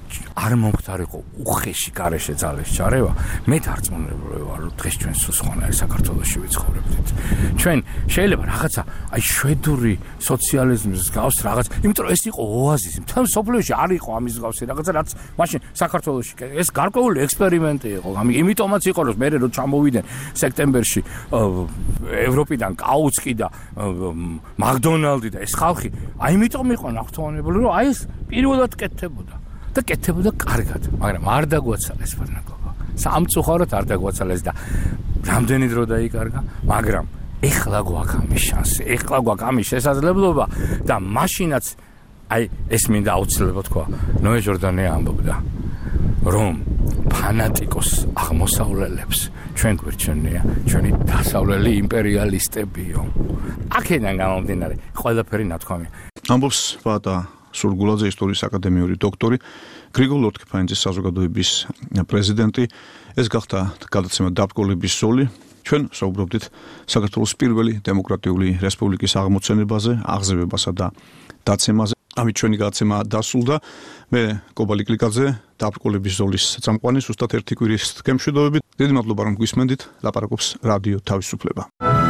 არ მომხდარიყო უხეში გარეშე ძალის ჩარევა, მე დარწმუნებული ვარ, რომ დღეს ჩვენ სულ სხვანაირ საქართველოში ვიცხოვრებდით. ჩვენ შეიძლება რაღაცა აი შვედური სოციალიზმის გავს რაღაც, იმიტომ რომ ეს იყო ოაზისი. მთელ სოფლიოში არ იყო ამის გავსი რაღაცა, რაც მაშინ საქართველოში ეს გარკვეული ექსპერიმენტი იყო. ამიტომაც იყო, რომ მე რო ჩამოვიდნენ სექტემბერში ევროპიდან კაუცკი და მაკდონალდი და ეს ხალხი, აი იმიტომ იყო ნახტოვანებული, რომ აი ეს პირველად კეთდებოდა. და კეთდებოდა კარგად, მაგრამ არ დაგვაცალეს ფარნაკობა. სამწუხაროდ არ დაგვაცალეს და რამდენი დრო დაიკარგა, მაგრამ ეხლა გვაქვს ამის შანსი, ეხლა გვაქვს ამის შესაძლებლობა და მაშინაც აი ეს მინდა აუცილებლად თქვა, ნოე ჟორდანია ამბობდა, რომ ფანატიკოს აღმოსავლელებს ჩვენ გვერჩენია, ჩვენი დასავლელი იმპერიალისტებიო. აქედან გამომდინარე, ყველაფერი ნათქვამია. ამბობს პატა სურგულაძე, ისტორიის აკადემიური დოქტორი, გრიგოლ ლორთქიფანიძის საზოგადოების პრეზიდენტი. ეს გახდა გადაცემა დაბრკოლების ზოლი. ჩვენ საუბრობდით საქართველოს პირველი დემოკრატიული რესპუბლიკის აღმოცენებაზე, აღზევებასა და დაცემაზე. ამით ჩვენი გადაცემა დასრულდა. მე კობალი კლიკაძე, დაბრკოლების ზოლის წამყვანი, ზუსტად ერთი კვირის გემშვიდობებით. დიდი მადლობა რომ გვისმენდით. ლაპარაკობს რადიო თავისუფლება.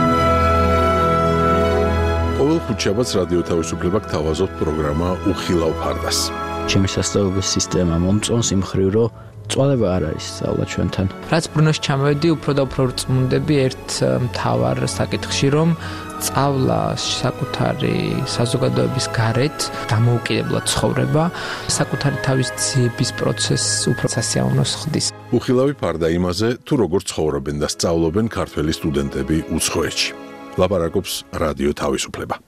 ყოველ ხუთშაბათს რადიო თავისუფლება გთავაზობთ პროგრამა უხილავ ფარდას. ჩემი სასწავლებლების სისტემა მომწონს იმ მხრივ, რომ წვალება არ არის სწავლა ჩვენთან. რაც ბრუნოში ჩამოვედი, უფრო და უფრო რწმუნდები ერთ მთავარ საკითხში, რომ სწავლა საკუთარი საზოგადოების გარეთ დამოუკიდებლად ცხოვრება, საკუთარი თავის ძიების პროცესს უფრო სასიამოვნოს ხდის. უხილავი ფარდა იმაზე, თუ როგორ ცხოვრობენ და სწავლობენ ქართველი სტუდენტები უცხოეთში. ლაპარაკობს რადიო თავისუფლება.